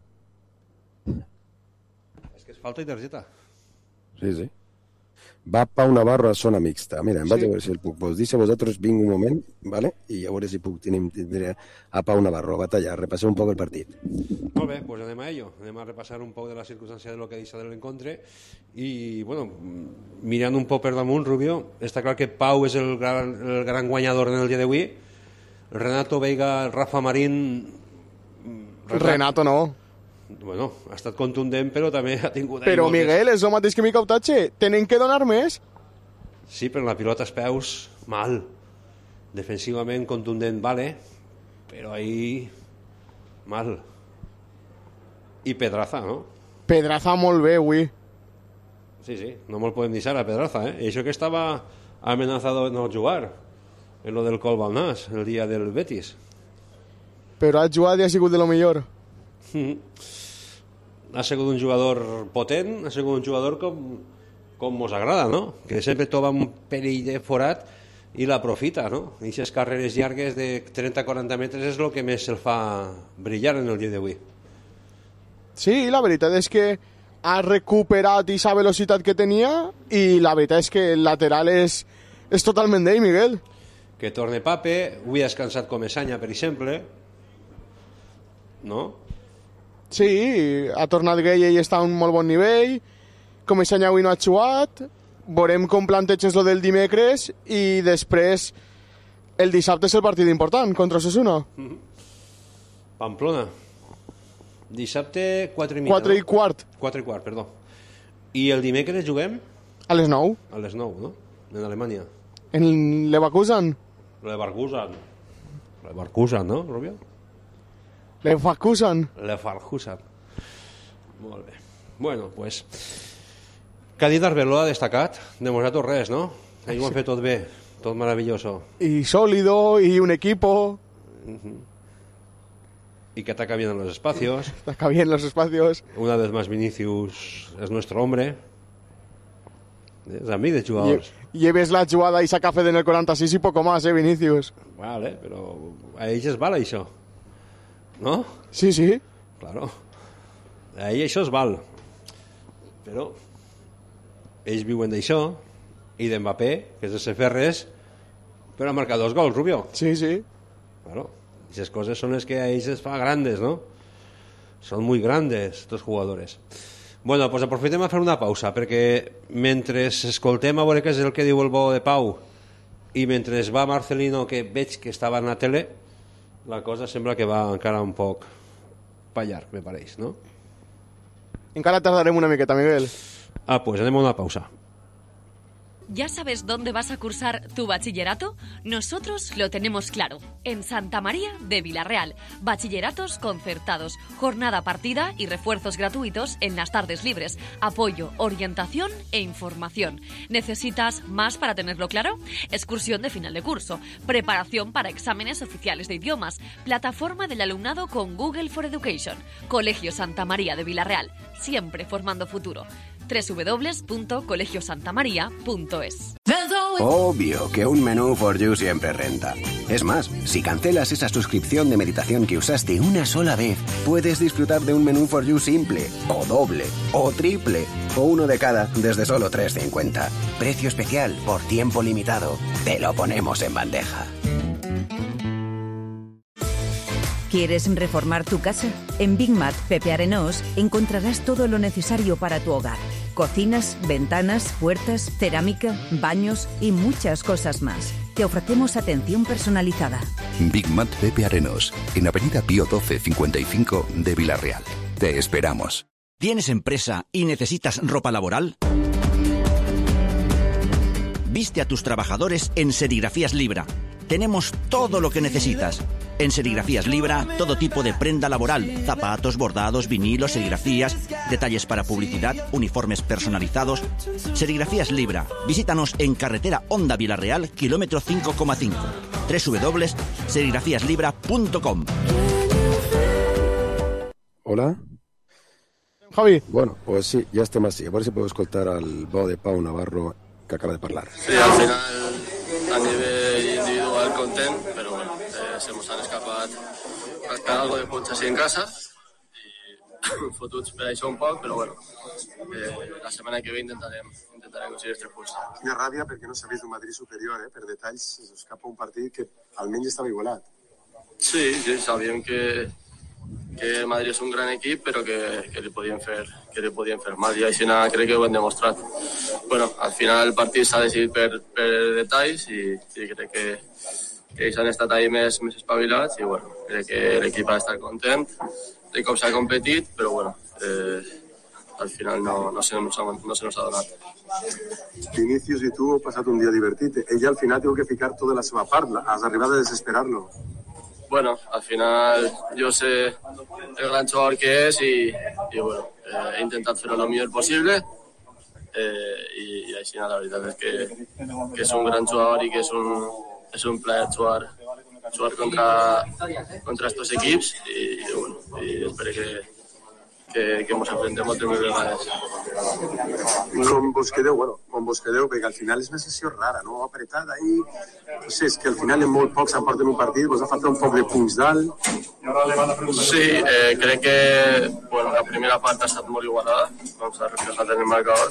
És que és falta i targeta. Sí, sí. Va Pau Navarro a zona mixta. Mira, em vaig Sí. a veure si el puc. Vos dice vosaltres, vinc un moment, ¿vale? I a veure si puc tenir, tindré a Pau Navarro a batallar, repassar un poc el partit. Molt bé, pues anem a ello. Anem a repassar un poc de la circumstància de lo que ha deixat de l'encontre i, bueno, mirant un poc per damunt, Rubio, està clar que Pau és el gran, el gran guanyador en el dia d'avui. Renato Veiga, el Rafa Marín... Renato no. Bueno, ha estat contundent, però també ha tingut... Però, moltes- Miguel, és el mateix que Mica Autatge. Tenen que donar més? Sí, però la pilota als peus, mal. Defensivament contundent, vale, però ahí mal. I Pedraza, no? Pedraza molt bé, avui. Sí, sí, no me'l podem deixar a Pedraza, eh? I això que estava amenazado de no jugar en lo del Col Balnàs, el dia del Betis. Però ha jugat i ha sigut de lo millor. Ha sigut un jugador potent, ha sigut un jugador com, com mos agrada, no? Que sempre troba un perill de forat i l'aprofita, no? I aquestes carreres llargues de trenta a quaranta metres és el que més el fa brillar en el dia d'avui. Sí, la veritat és que ha recuperat aquesta velocitat que tenia i la veritat és que el lateral és, és totalment d'ell, Miguel. Que torne Pape, avui ha descansat Comesaña, per exemple, no? Sí, ha tornat Gueye i està a un molt bon nivell. Comesaña avui no ha jugat. Veurem com plantegen lo del dimecres i després el dissabte és el partit important contra Osasuna. Pamplona. Dissabte, quatre i mitja, quatre i no? quart. quatre i quart, perdó. I el dimecres juguem? A les nou. A les nou, no? En Alemanya. En Leverkusen. Leverkusen. Leverkusen, no, Rubio? Leverkusen. Leverkusen. Molt bé. Bueno, pues... Que ha dit Arbeloa destacat? De nosaltres res, no? Ahí ho han fet tot bé, tot maravilloso. Y sólido, y un equipo. Uh-huh. Y que ataca bien en los espacios. Ataca bien los espacios. Una vez más Vinicius es nuestro hombre. Es a mí de jugadores. Lleves la jugada y saca Fede en el quaranta-sis y poco más, eh, Vinicius. Vale, pero a ells es val això. ¿No? Sí, sí. Claro. A ell això es val. Però ells viuen d'això i d'Mbappé, que és de ser ferres, però ha marcat dos gols, Rubio. Sí, sí. Claro. Esas cosas son las que a ells es fa grandes, ¿no? Son muy grandes estos jugadores. Bueno, pues aprofitem a fer una pausa, perquè mentre escoltem a veure què és el que diu el bo de Pau i mentre va Marcelino, que veig que estava en la tele, la cosa sembla que va encara un poc pa llarg, me pareix, no? Encara tardarem una miqueta, Miguel. Ah, pues anem a una pausa. ¿Ya sabes dónde vas a cursar tu bachillerato? Nosotros lo tenemos claro. En Santa María de Vilarreal. Bachilleratos concertados, jornada partida y refuerzos gratuitos en las tardes libres. Apoyo, orientación e información. ¿Necesitas más para tenerlo claro? Excursión de final de curso. Preparación para exámenes oficiales de idiomas. Plataforma del alumnado con Google for Education. Colegio Santa María de Vilarreal. Siempre formando futuro. doble u doble u doble u punto colegio santa maría punto es. Obvio que un menú for you siempre renta. Es más, si cancelas esa suscripción de meditación que usaste una sola vez, puedes disfrutar de un menú for you simple, o doble, o triple, o uno de cada desde solo tres cincuenta. Precio especial por tiempo limitado. Te lo ponemos en bandeja. ¿Quieres reformar tu casa? En Big Mac Pepe Arenós encontrarás todo lo necesario para tu hogar. Cocinas, ventanas, puertas, cerámica, baños y muchas cosas más. te ofrecemos atención personalizada. Big Mat Pepe Arenos, en Avenida Pío doce cincuenta y cinco de Villarreal. Te esperamos. ¿Tienes empresa y necesitas ropa laboral? Viste a tus trabajadores en Serigrafías Libra. Tenemos todo lo que necesitas. En Serigrafías Libra, todo tipo de prenda laboral, zapatos, bordados, vinilos, serigrafías, detalles para publicidad, uniformes personalizados. Serigrafías Libra. Visítanos en carretera Honda Villarreal, kilómetro cinco coma cinco. doble u doble u doble u punto serigrafías libra punto com. Hola. Javi. Bueno, pues sí, ja estem així. A veure si puedo escoltar al bo de Pau Navarro que acaba de parlar. Sí, al final, a nivell individual content, però bueno, eh, se mos han escapat rascar algo de punts així en casa i fotuts per això un poc, però bueno, eh, la setmana que ve intentarem, intentarem aconseguir els tres punts. Quina ràbia perquè no s'ha vist un Madrid superior, eh? Per detalls s'escapa un partit que almenys estava igualat. Sí, sí, sabíem que que el Madrid és un gran equip, però que, que li podien fer que li podien fer mal, i així crec que ho hem demostrat. Bueno, al final el partit s'ha decidit per, per detalls i, i crec que, que ells han estat ahí més, més espavilats i bueno, crec que l'equip ha d'estar content de com s'ha competit, però bueno, eh, al final no, no, se nos ha, no se nos ha donat. Vinicius i tu heu passat un dia divertit. Ella al final teniu que ficar tota la seva part, has arribat a desesperar-lo. Bueno, al final yo sé el gran jugador que es y, y bueno, eh, he intentado hacerlo lo mejor posible eh, y, y així la verdad es que, que es un gran jugador y que es un, es un placer jugar, jugar contra, contra estos equipos y, y bueno, y espero que que, que ens enfrentem moltes vegades. Com vos quedeu, bueno, com vos quedeu, perquè al final és una sessió rara, no? Apretada ahí, no sé, és que al final en molt poc s'emporten un partit, vos ha faltat un poc de punts dalt. Sí, eh, crec que bueno, la primera part ha estat molt igualada, com s'ha reflejat en el marcador,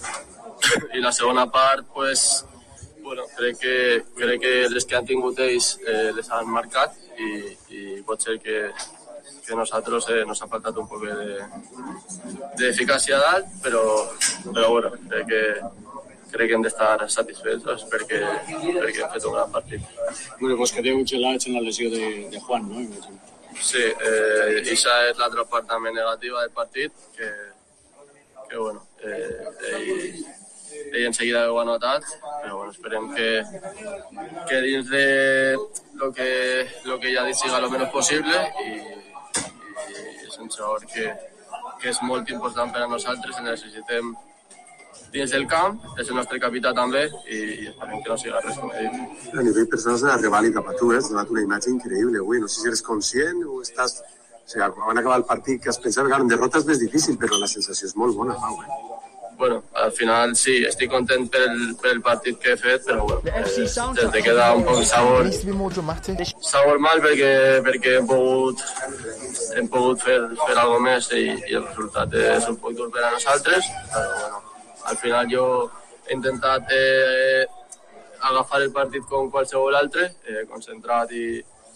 i la segona part, pues, bueno, crec que, crec que les que han tingut ells eh, les han marcat i, i pot ser que que nosaltres eh, nos ha faltat un poc de, de eficàcia dalt, però, però bueno, crec que, crec que hem d'estar satisfets perquè, perquè hem fet un gran partit. Bueno, pues quedeu gelats en la lesió de, de Juan, no? Sí, eh, això és l'altra part també negativa del partit, que, que bueno, eh, ell, ell enseguida ho ha notat, però bueno, esperem que, que dins de lo que, lo que ja ha dit siga lo menos possible i és un jugador que, que és molt important per a nosaltres, el necessitem dins del camp, és el nostre capità també i, i esperem que no siga res com he dit. A nivell personal s'ha d'arribar cap a tu, eh? has donat una imatge increïble avui, no sé si eres conscient o estàs... O sigui, quan acabar el partit que has pensat, que en derrota és més difícil, però la sensació és molt bona, Pau, eh? Bueno, al final sí, estic content pel, pel partit que he fet, però bueno, eh, te queda un poc sabor, sabor mal perquè, perquè hem pogut, hem pogut fer, fer alguna més i, i el resultat és un poc dur per a nosaltres, però bueno, al final jo he intentat eh, agafar el partit com qualsevol altre, eh, concentrat i,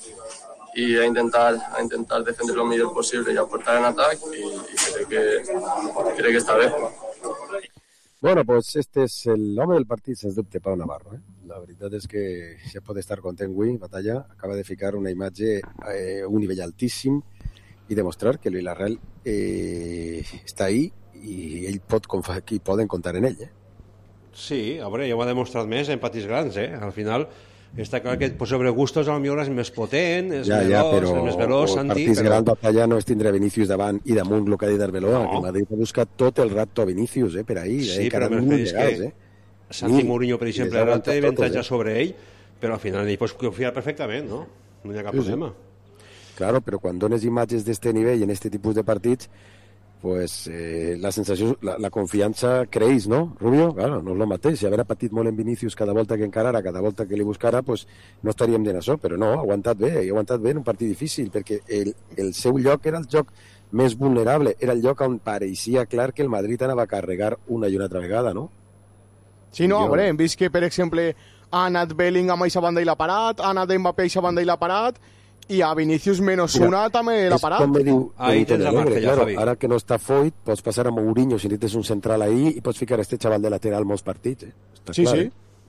i a intentar, a intentar defendre el millor possible i aportar en atac i, i crec, que, crec que està bé. Bueno, pues este es el home del partit, sens dubte, Pau Navarro. Eh? La veritat és que ja pot estar content avui, Batalla. Acaba de ficar una imatge a eh, un nivell altíssim i demostrar que el Villarreal eh, està ahí i ell pot, i poden comptar en ell. Eh? Sí, a veure, ja ho ha demostrat més en partits grans, eh? Al final està clar que sobre gustos a lo millor és més potent, és ja, veloç, ja, però és més veloç, el Santi, partits però... gran Batalla no és tindre Vinícius davant i damunt el que ha dit Arbeloa, no. Que Madrid ha buscat tot el rato a Vinícius, eh, per ahí, sí, eh, però més legals, que eh? Santi Mourinho, per exemple, ara té avantatge eh? sobre ell, però al final ell pot confiar perfectament, no? No hi ha cap sí, problema. Sí. Claro, però quan dones imatges d'este nivell en este tipus de partits, pues eh, la sensació, la, la confiança creix, no, Rubio? Claro, no és el mateix. Si haver patit molt en Vinícius cada volta que encarara, cada volta que li buscara, pues no estaríem dient això, però no, ha aguantat bé, ha aguantat bé en un partit difícil, perquè el, el seu lloc era el lloc més vulnerable, era el lloc on pareixia clar que el Madrid anava a carregar una i una altra vegada, no? Sí, no, jo... hem vist que, per exemple, ha anat Bellingham a aquesta banda i l'ha parat, ha anat Mbappé a aquesta banda i l'ha parat, i a Vinícius menys una també l'ha parat. És com me diu, ahí tens la marca, ja, claro, Javi. Ara que no està Foyt, pots passar a Mourinho si necessites un central ahí i pots ficar a este xaval de lateral molts partits. Eh? Està sí, clar, sí. Eh?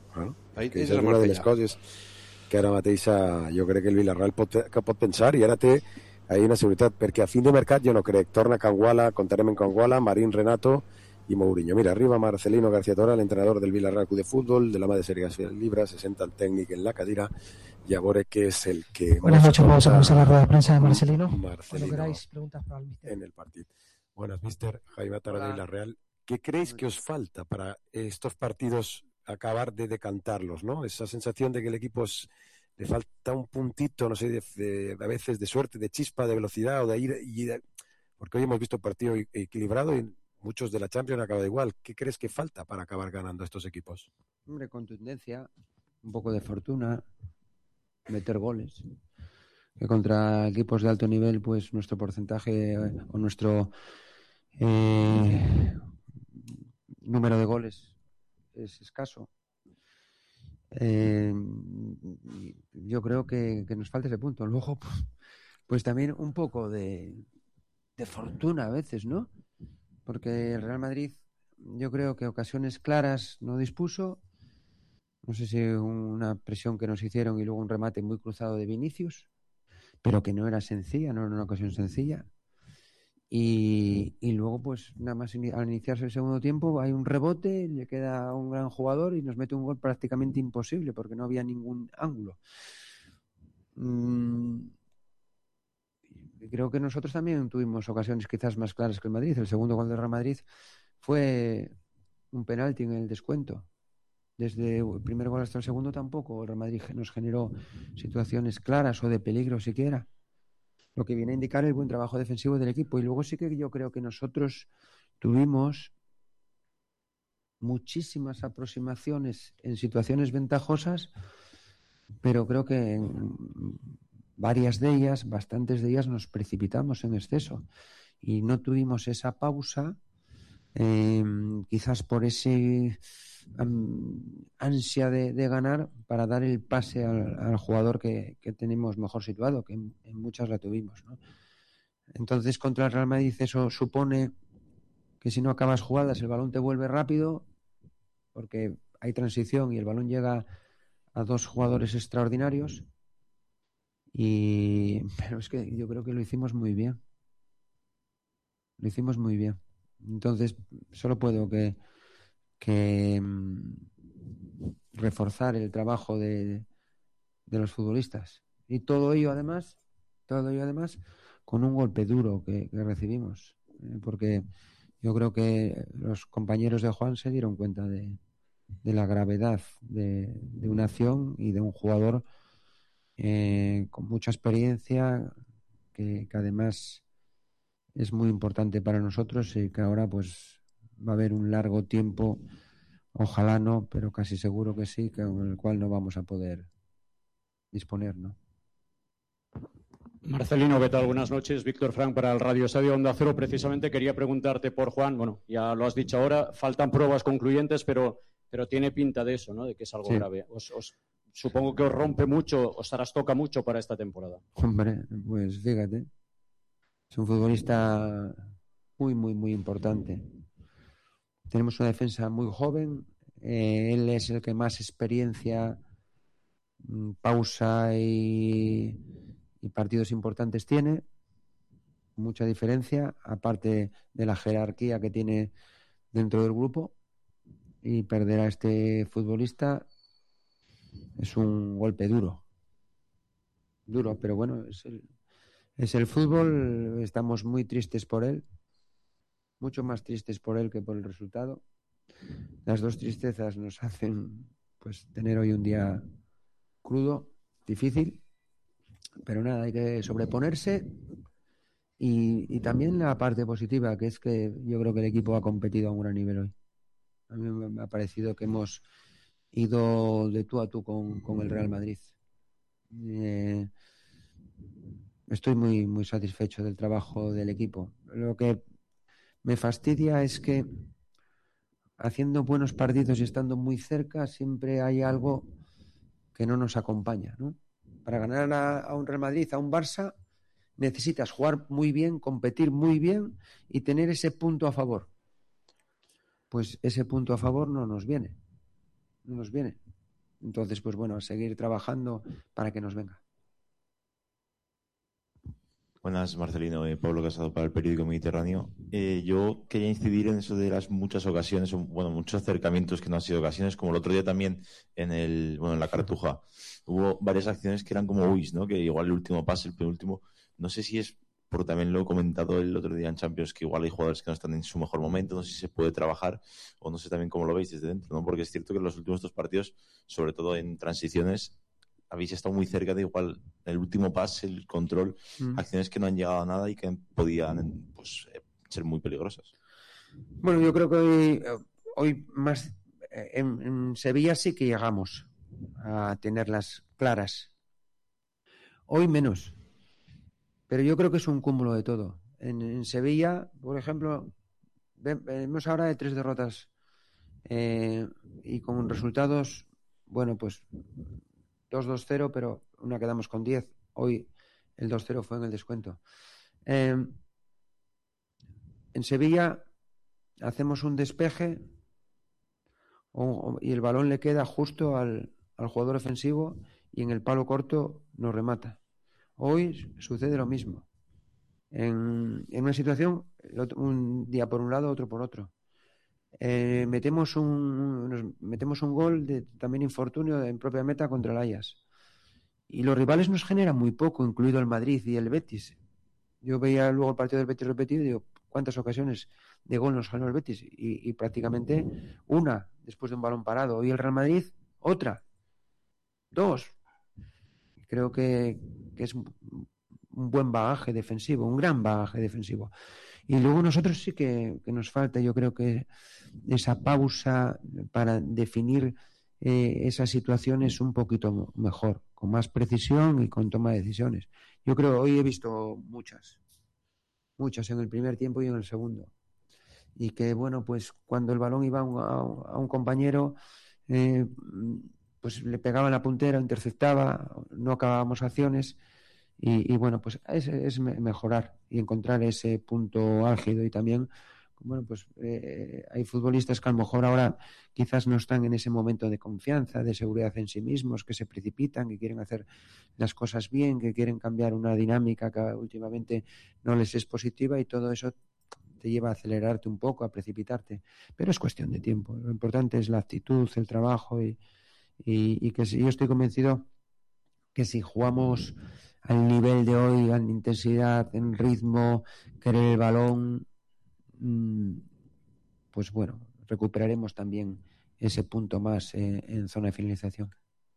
Bueno, Ahí que és és la una de Martella. les coses que ara mateix eh, jo crec que el Villarreal pot, que pot pensar, i ara té ahí una seguretat, perquè a fin de mercat jo no crec. Torna Canguala, contarem en Canguala, Marín, Renato y Mourinho. Mira, arriba Marcelino García Tora, el entrenador del Villarreal Club de Fútbol, de la mà de Sergi García Libra, se senta el tècnic en la cadira y a veure qué es el que... Buenas noches, vamos a comenzar la rueda de prensa de Marcelino. Marcelino Cuando queráis, preguntas para el mister. en el partido. Buenas, mister. Jaime Tara Hola. de Villarreal. ¿Qué creéis que os falta para estos partidos acabar de decantarlos, ¿no? Esa sensación de que el equipo es, le falta un puntito, no sé, de, de- a veces de suerte, de chispa, de velocidad o de ir... Y de- porque hoy hemos visto un partido e- equilibrado y muchos de la Champions han acabado igual. ¿Qué crees que falta para acabar ganando estos equipos? Hombre, contundencia, un poco de fortuna, meter goles. Que contra equipos de alto nivel, pues nuestro porcentaje eh, o nuestro eh, número de goles es escaso. Eh, yo creo que, que nos falta ese punto. Luego, pues, pues también un poco de, de fortuna a veces, ¿no? Porque el Real Madrid, yo creo que ocasiones claras no dispuso. No sé si una presión que nos hicieron y luego un remate muy cruzado de Vinicius, pero que no era sencilla, no era una ocasión sencilla. Y, y luego, pues nada más ini- al iniciarse el segundo tiempo, hay un rebote, le queda un gran jugador y nos mete un gol prácticamente imposible porque no había ningún ángulo. Mm, y creo que nosotros también tuvimos ocasiones quizás más claras que el Madrid. El segundo gol del Real Madrid fue un penalti en el descuento. Desde el primer gol hasta el segundo tampoco el Real Madrid nos generó situaciones claras o de peligro siquiera. Lo que viene a indicar el buen trabajo defensivo del equipo. Y luego sí que yo creo que nosotros tuvimos muchísimas aproximaciones en situaciones ventajosas, pero creo que en varias de ellas, bastantes de ellas, nos precipitamos en exceso y no tuvimos esa pausa, eh, quizás por ese um, ansia de, de ganar para dar el pase al, al jugador que, que tenemos mejor situado, que en, en muchas la tuvimos, ¿no? Entonces contra el Real Madrid eso supone que si no acabas jugadas el balón te vuelve rápido porque hay transición y el balón llega a dos jugadores extraordinarios, y pero es que yo creo que lo hicimos muy bien. Lo hicimos muy bien. Entonces, solo puedo que, que mm, reforzar el trabajo de, de los futbolistas. Y todo ello, además, todo ello, además, con un golpe duro que, que recibimos. Eh, porque yo creo que los compañeros de Juan se dieron cuenta de, de la gravedad de, de una acción y de un jugador eh, con mucha experiencia, que, que además es muy importante para nosotros y que ahora pues va a haber un largo tiempo, ojalá no, pero casi seguro que sí, con el cual no vamos a poder disponer, ¿no? Marcelino, ¿qué tal? Buenas noches. Víctor Frank para el Radio Estadio Onda Cero. Precisamente quería preguntarte por Juan. Bueno, ya lo has dicho ahora, faltan pruebas concluyentes, pero, pero tiene pinta de eso, ¿no? De que es algo Sí. grave. Os, os- supongo que os rompe mucho, os trastoca mucho para esta temporada. Hombre, pues fíjate, es un futbolista muy, muy, muy importante. Tenemos una defensa muy joven, eh, él es el que más experiencia, mm, pausa y, y partidos importantes tiene, mucha diferencia, aparte de la jerarquía que tiene dentro del grupo, y perder a este futbolista es un golpe duro. Duro, pero bueno, es el, es el fútbol, estamos muy tristes por él, mucho más tristes por él que por el resultado. Las dos tristezas nos hacen pues tener hoy un día crudo, difícil, pero nada, hay que sobreponerse. Y, y también la parte positiva, que es que yo creo que el equipo ha competido a un gran nivel hoy. A mí me me ha parecido que hemos ido de tú a tú con, con el Real Madrid. Eh, estoy muy, muy satisfecho del trabajo del equipo. Lo que me fastidia es que haciendo buenos partidos y estando muy cerca siempre hay algo que no nos acompaña, ¿no? Para ganar a, a un Real Madrid, a un Barça, necesitas jugar muy bien, competir muy bien y tener ese punto a favor. Pues ese punto a favor no nos viene. No nos viene. Entonces, pues bueno, a seguir trabajando para que nos venga. Buenas, Marcelino. Eh, Pablo Casado para el periódico Mediterráneo. Eh, yo quería incidir en eso de las muchas ocasiones, bueno, muchos acercamientos que no han sido ocasiones, como el otro día también en el, bueno, en la Cartuja. Hubo varias acciones que eran como uis, ¿no? Que igual el último pase, el penúltimo, no sé si es, porque también lo he comentado el otro día en Champions, que igual hay jugadores que no están en su mejor momento, no sé si se puede trabajar, o no sé también cómo lo veis desde dentro, ¿no? Porque es cierto que en los últimos dos partidos, sobre todo en transiciones, habéis estado muy cerca de igual el último pase, el control, mm. acciones que no han llegado a nada y que podían, pues, ser muy peligrosas. Bueno, yo creo que hoy, hoy más en, en Sevilla sí que llegamos a tenerlas claras. Hoy menos. Pero yo creo que es un cúmulo de todo. En, en Sevilla, por ejemplo, vemos ahora de tres derrotas eh, y con resultados, bueno, pues dos dos cero, pero una quedamos con diez. Hoy el dos cero fue en el descuento. Eh, en Sevilla hacemos un despeje o, o, y el balón le queda justo al, al jugador ofensivo y en el palo corto nos remata. Hoy sucede lo mismo. En, en una situación, un día por un lado, otro por otro. Eh, metemos un nos metemos un gol de también infortunio en propia meta contra el Ajax y los rivales nos generan muy poco, incluido el Madrid y el Betis. Yo veía luego el partido del Betis repetido y digo, ¿cuántas ocasiones de gol nos ganó el Betis? Y, y prácticamente una después de un balón parado. Y el Real Madrid, otra, dos. Creo que, que es un buen bagaje defensivo, un gran bagaje defensivo. Y luego nosotros sí que, que nos falta, yo creo que esa pausa para definir eh, esas situaciones un poquito mejor, con más precisión y con toma de decisiones. Yo creo que hoy he visto muchas, muchas en el primer tiempo y en el segundo. Y que, bueno, pues cuando el balón iba a un, a un compañero, eh, pues le pegaba en la puntera, interceptaba, no acabábamos acciones. Y, y bueno, pues es, es mejorar y encontrar ese punto álgido. Y también, bueno, pues eh, hay futbolistas que a lo mejor ahora quizás no están en ese momento de confianza, de seguridad en sí mismos, que se precipitan, que quieren hacer las cosas bien, que quieren cambiar una dinámica que últimamente no les es positiva, y todo eso te lleva a acelerarte un poco, a precipitarte. Pero es cuestión de tiempo. Lo importante es la actitud, el trabajo y, y, y que si, yo estoy convencido que si jugamos al nivel de hoy, en intensidad, en ritmo, querer el balón, pues bueno, recuperaremos también ese punto más eh, en zona de finalización.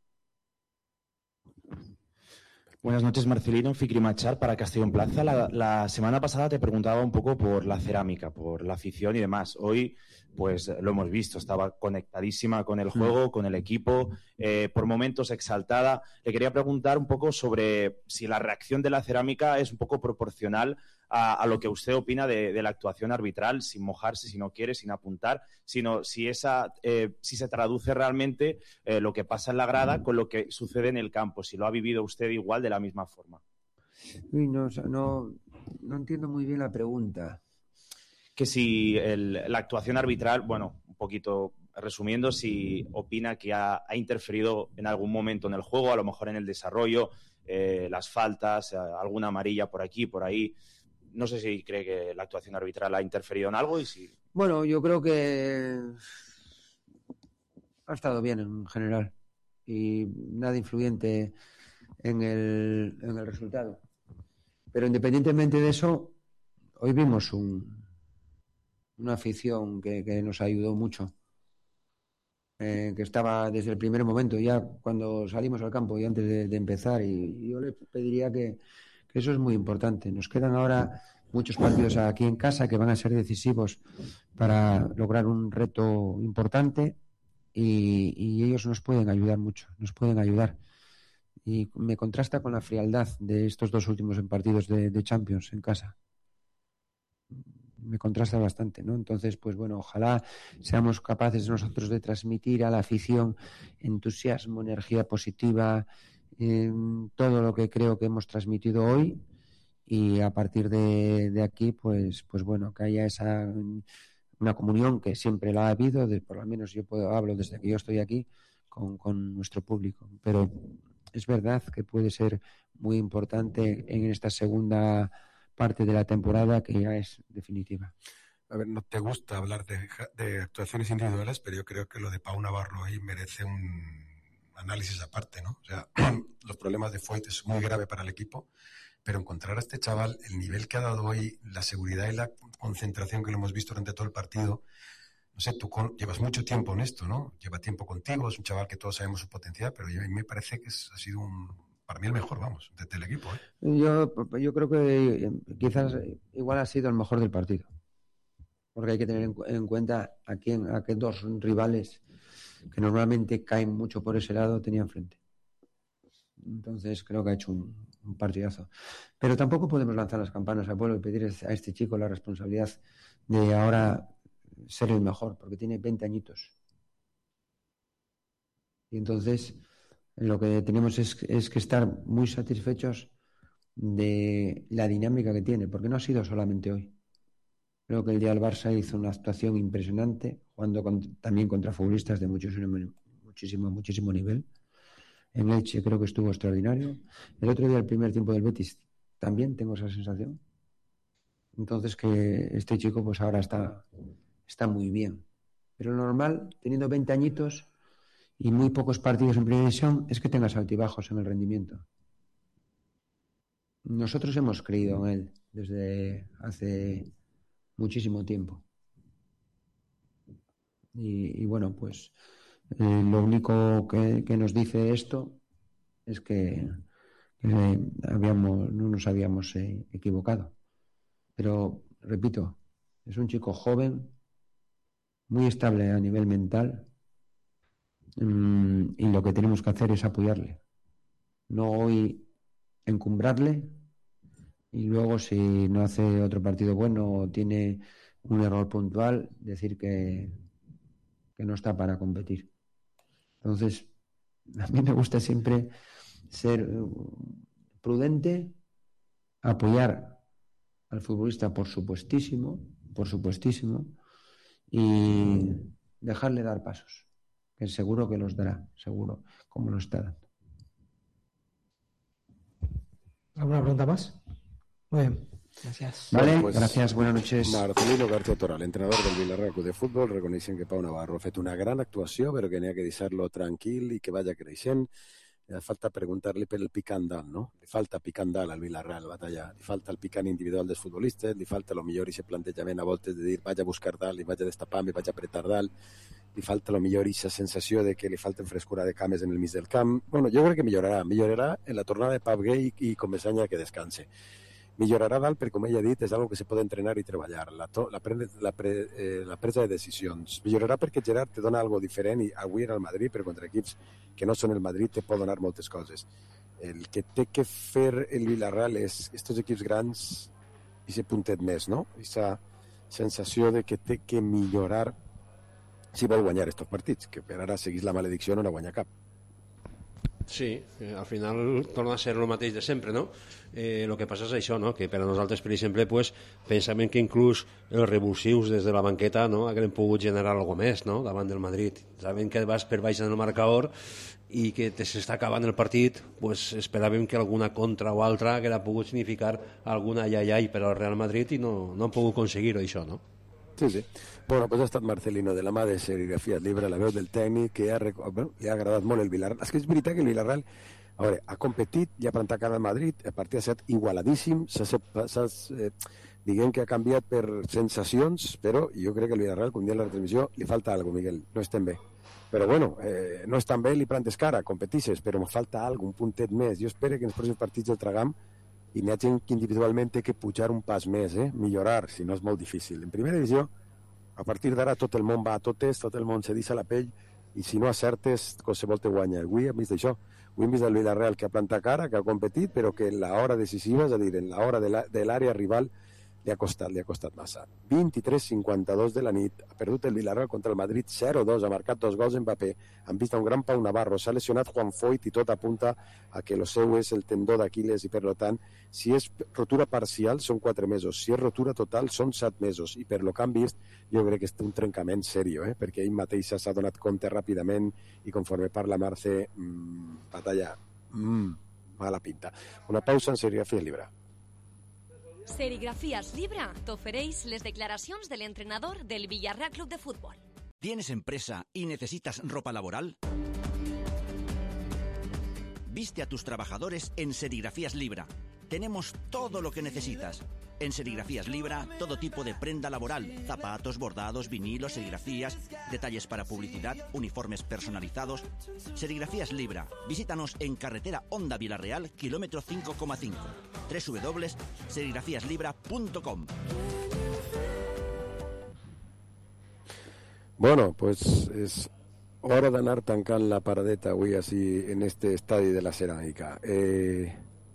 Buenas noches, Marcelino. Fikri Machar para Castellón Plaza. La, la semana pasada te preguntaba un poco por la cerámica, por la afición y demás. Hoy, pues lo hemos visto, estaba conectadísima con el juego, con el equipo, eh, por momentos exaltada. Le quería preguntar un poco sobre si la reacción de la cerámica es un poco proporcional a, a lo que usted opina de, de la actuación arbitral, sin mojarse, si no quiere, sin apuntar, sino si esa, eh, si se traduce realmente eh, lo que pasa en la grada con lo que sucede en el campo, si lo ha vivido usted igual de la misma forma. Uy, no, no, no entiendo muy bien la pregunta. Que si el, la actuación arbitral, bueno, un poquito resumiendo, si opina que ha, ha interferido en algún momento en el juego, a lo mejor en el desarrollo, eh, las faltas, alguna amarilla por aquí, por ahí. No sé si cree que la actuación arbitral ha interferido en algo y si... Bueno, yo creo que ha estado bien en general y nada influyente en el, en el resultado. Pero independientemente de eso, hoy vimos un, una afición que, que nos ayudó mucho, eh, que estaba desde el primer momento, ya cuando salimos al campo y antes de, de empezar, y, y yo le pediría que, que eso es muy importante. Nos quedan ahora muchos partidos aquí en casa que van a ser decisivos para lograr un reto importante y, y ellos nos pueden ayudar mucho, nos pueden ayudar. Y me contrasta con la frialdad de estos dos últimos partidos de, de Champions en casa. Me contrasta bastante, ¿no? Entonces, pues bueno, ojalá seamos capaces nosotros de transmitir a la afición entusiasmo, energía positiva, eh, todo lo que creo que hemos transmitido hoy, y a partir de, de aquí, pues, pues bueno, que haya esa una comunión que siempre la ha habido, de, por lo menos yo puedo, hablo desde que yo estoy aquí, con, con nuestro público. Pero es verdad que puede ser muy importante en esta segunda parte de la temporada, que ya es definitiva. A ver, no te gusta hablar de, de actuaciones individuales, pero yo creo que lo de Pau Navarro ahí merece un análisis aparte, ¿no? O sea, los problemas de Foyt es muy grave para el equipo, pero encontrar a este chaval, el nivel que ha dado hoy, la seguridad y la concentración que lo hemos visto durante todo el partido, no sé, tú con, llevas mucho tiempo en esto, ¿no? Lleva tiempo contigo, es un chaval que todos sabemos su potencial, pero a mí me parece que es, ha sido un, para mí el mejor, vamos, de, del equipo, ¿eh? Yo, yo creo que quizás igual ha sido el mejor del partido, porque hay que tener en, en cuenta a quién, a qué dos rivales que normalmente caen mucho por ese lado tenían frente. Entonces creo que ha hecho un, un partidazo. Pero tampoco podemos lanzar las campanas al vuelo y pedir a este chico la responsabilidad de ahora ser el mejor, porque tiene veinte añitos. Y entonces lo que tenemos es, es que estar muy satisfechos de la dinámica que tiene, porque no ha sido solamente hoy. Creo que el día del Barça hizo una actuación impresionante, jugando con, también contra futbolistas de muchísimo, muchísimo, muchísimo nivel. En Elche creo que estuvo extraordinario. El otro día, el primer tiempo del Betis, también tengo esa sensación. Entonces que este chico pues ahora está, está muy bien. Pero lo normal, teniendo veinte añitos y muy pocos partidos en primera división, es que tengas altibajos en el rendimiento. Nosotros hemos creído en él desde hace muchísimo tiempo. Y, y bueno, pues eh, lo único que, que nos dice esto es que, que habíamos, no nos habíamos eh, equivocado. Pero, repito, es un chico joven, muy estable a nivel mental, mmm, y lo que tenemos que hacer es apoyarle. No hoy encumbrarle, y luego si no hace otro partido bueno o tiene un error puntual, decir que, que no está para competir. Entonces, a mí me gusta siempre ser prudente, apoyar al futbolista por supuestísimo, por supuestísimo, y dejarle dar pasos, que seguro que los dará, seguro, como lo está dando. ¿Alguna pregunta más? Muy bien, gracias. Vale, bueno, pues, gracias, buenas noches. Marcelino García Toral, entrenador del Villarreal Club de Futbol, reconeixen que Pau Navarro ha fet una gran actuació, però que n'hi ha que deixar-lo tranquil i que vaya creixent. Eh, falta preguntar-li per el picant dalt, no? Li falta picant dalt al Villarreal, batalla. Li falta el picant individual dels futbolistes, li falta lo millor i ese plantejament a voltes de dir vaig a buscar dalt i vaig a destapar-me, vaig a apretar dalt. Li falta lo millor i esa sensació de que li falta frescura de cames en el mig del camp. Bueno, jo crec que millorarà. Millorarà en la tornada de Pep Gay i con Messanya que descanse. Millorarà dalt perquè, com ella ha dit, és algo que se pot entrenar i treballar, la, to, la, pre, la, pre, eh, la presa de decisions. Millorarà perquè Gerard te dona algo diferent i avui era el Madrid, però contra equips que no són el Madrid te pot donar moltes coses. El que té que fer el Villarreal és estos equips grans i se puntet més, no? Esa sensació de que té que millorar si vol guanyar estos partits, que per ara seguís la maledicció no la guanya cap. Sí, eh, al final torna a ser el mateix de sempre, no? Eh, el que passa és això, no? Que per a nosaltres, per exemple, pues, pensàvem que inclús els revulsius des de la banqueta, no? Haguem pogut generar alguna més, no? Davant del Madrid. Sabem que vas per baix en el marcador i que s'està acabant el partit, pues, esperàvem que alguna contra o altra haguera pogut significar alguna ai-ai-ai per al Real Madrid i no, no hem pogut aconseguir-ho, això, no? Sí, sí. Bueno, pues ha estat Marcelino de la mà de Serigrafia Libre, la veu del tècnic, que ha, bueno, li ha agradat molt el Villarreal. És que és veritat que el Villarreal a veure, ha competit, ja ha plantat cara al Madrid, el partit ha estat igualadíssim, s'ha, s'ha, eh, diguem que ha canviat per sensacions, però jo crec que el Villarreal, com dia la retransmissió, li falta alguna cosa, Miguel, no estem bé. Però bueno, eh, no estan bé, li plantes cara, competixes, però me falta alguna cosa, un puntet més. Jo espero que en els pròxims partits del Tragam i n'hi ha gent que individualment té que pujar un pas més, eh? Millorar, si no és molt difícil. En primera divisió, a partir d'ara tot el món va a totes, tot el món se deixa la pell i si no acertes, qualsevol te guanya. Avui hem vist això, avui hem vist el Villarreal que ha plantat cara, que ha competit, però que en l'hora decisiva, és a dir, en l'hora de l'àrea rival, li ha costat, li ha costat massa. vint-i-tres cinquanta-dos de la nit, ha perdut el Villarreal contra el Madrid zero dos, ha marcat dos gols Mbappé, han vist un gran Pau Navarro, s'ha lesionat Juan Foyt i tot apunta a que lo seu és el tendó d'Aquiles i per lo tant, si és rotura parcial són quatre mesos, si és rotura total són set mesos i per lo que han vist jo crec que és un trencament serio, eh? Perquè ell mateix s'ha donat compte ràpidament i conforme parla Marce, mmm, batalla, mmm, mala pinta. Una pausa en Serigrafía Libra. Serigrafías Libra t'ofereix les declaracions de l'entrenador del Villarreal Club de Fútbol. ¿Tienes empresa y necesitas ropa laboral? Viste a tus trabajadores en Serigrafías Libra. Tenemos todo lo que necesitas. En Serigrafías Libra, todo tipo de prenda laboral, zapatos, bordados, vinilos, serigrafías, detalles para publicidad, uniformes personalizados. Serigrafías Libra. Visítanos en carretera Honda Villarreal, kilómetro cinco coma cinco. doble u doble u doble u punto serigrafías libra punto com. Bueno, pues és hora d'anar tancant la paradeta avui així en este estadi de la ceràmica. Eh,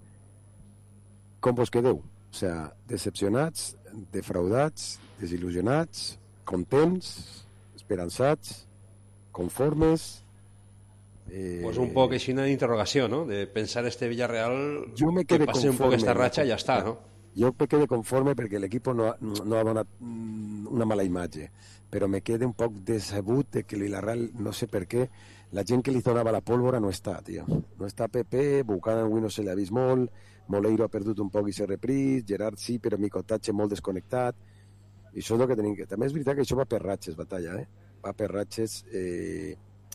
com vos quedeu? O sea, decepcionats, defraudats, desil·lusionats, contents, esperançats, conformes... Eh... Pues un poc així una interrogació, ¿no? De pensar este Villarreal jo me que passe conforme, un poc esta ratxa i ja està, ¿no? Jo me quedé conforme perquè l'equip no, no ha donat una mala imatge, però me quedé un poc decebut de que el Villarreal, no sé per què, la gent que li donava la pólvora no està, tio. No està Pepe, Buchanan avui no se l'ha vist molt, Moleiro ha perdut un poc i s'ha repris, Gerard sí, però Micotatge molt desconnectat, i això és el que tenim que... També és veritat que això va per ratxes, batalla, eh? Va per ratxes, eh,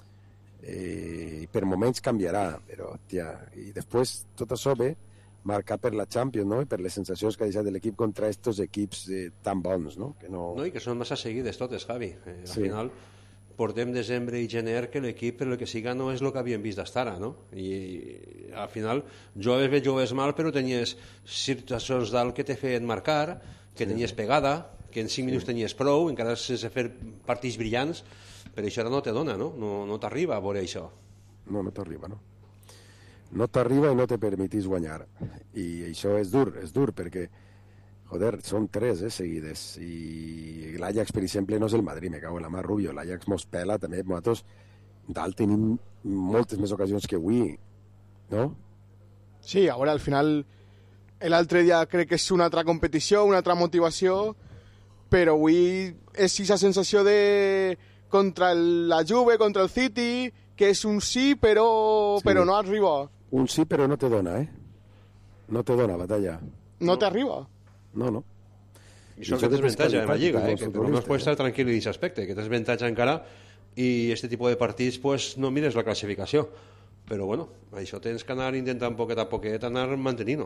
eh, i per moments canviarà, però, tia, i després tot això ve marcar per la Champions, no? I per les sensacions que ha deixat l'equip contra estos equips eh, tan bons, no? Que no... No, i que són massa seguides totes, Javi. Eh, al Sí. final portem desembre i gener que l'equip per el que siga no és el que havíem vist d'estar ara, no? I, i al final jugues bé, jugues mal, però tenies situacions dalt que te feien marcar, que tenies pegada, que en cinc minuts tenies prou, encara sense fer partits brillants, però això ara no te dona, no? No, no t'arriba a veure això. No, no t'arriba, no. No t'arriba i no te permetís guanyar. I això és dur, és dur, perquè, joder, són tres, eh, seguides. I l'Ajax, per exemple, no és el Madrid, me cago en la mà, Rubio. L'Ajax mos pela, també, nosaltres, dalt tenim moltes més ocasions que avui, no? Sí, a veure, al final, l'altre dia crec que és una altra competició, una altra motivació, però avui és aquesta sensació de contra el, la Juve, contra el City, que és un sí, però, Sí. però no arriba. Un sí, però no te dona, eh? No te dona, batalla. No t'arriba. No, no. I això que té avantatge en la Lliga, eh? Que per almenys puedes estar tranquil en aquest aspecte, que té avantatge encara i este tipus de partits pues, no mires la classificació. Però bueno, això tens que anar intentant poquet a poquet anar mantenint-ho.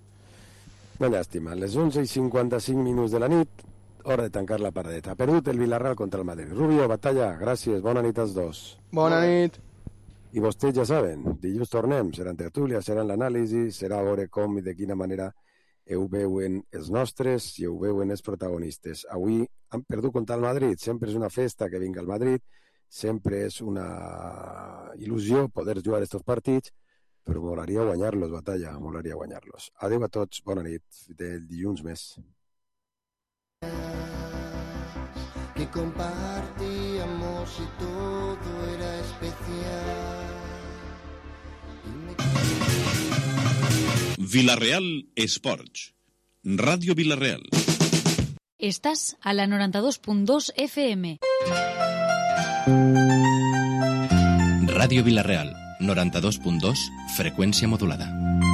Una llàstima. Les onze i cinquanta-cinc minuts de la nit, hora de tancar la paradeta. Ha perdut el Villarreal contra el Madrid. Rubio, batalla, gràcies, bona nit als dos. Bona nit. I vostès ja saben, dilluns tornem, serà en tertúlia, serà en l'anàlisi, serà a veure com i de quina manera ho veuen els nostres i ho veuen els protagonistes. Avui han perdut contra el Madrid, sempre és una festa que vinga al Madrid, sempre és una il·lusió poder jugar aquests partits, però molaria guanyar-los, batalla, molaria guanyar-los. Adeu a tots, bona nit, del dilluns més. Que compartíamos y todo era especial. Villarreal Esports. Ràdio Villarreal. Estás a la noranta-dos punt dos F M. Ràdio Villarreal, noranta-dos punt dos, freqüència modulada.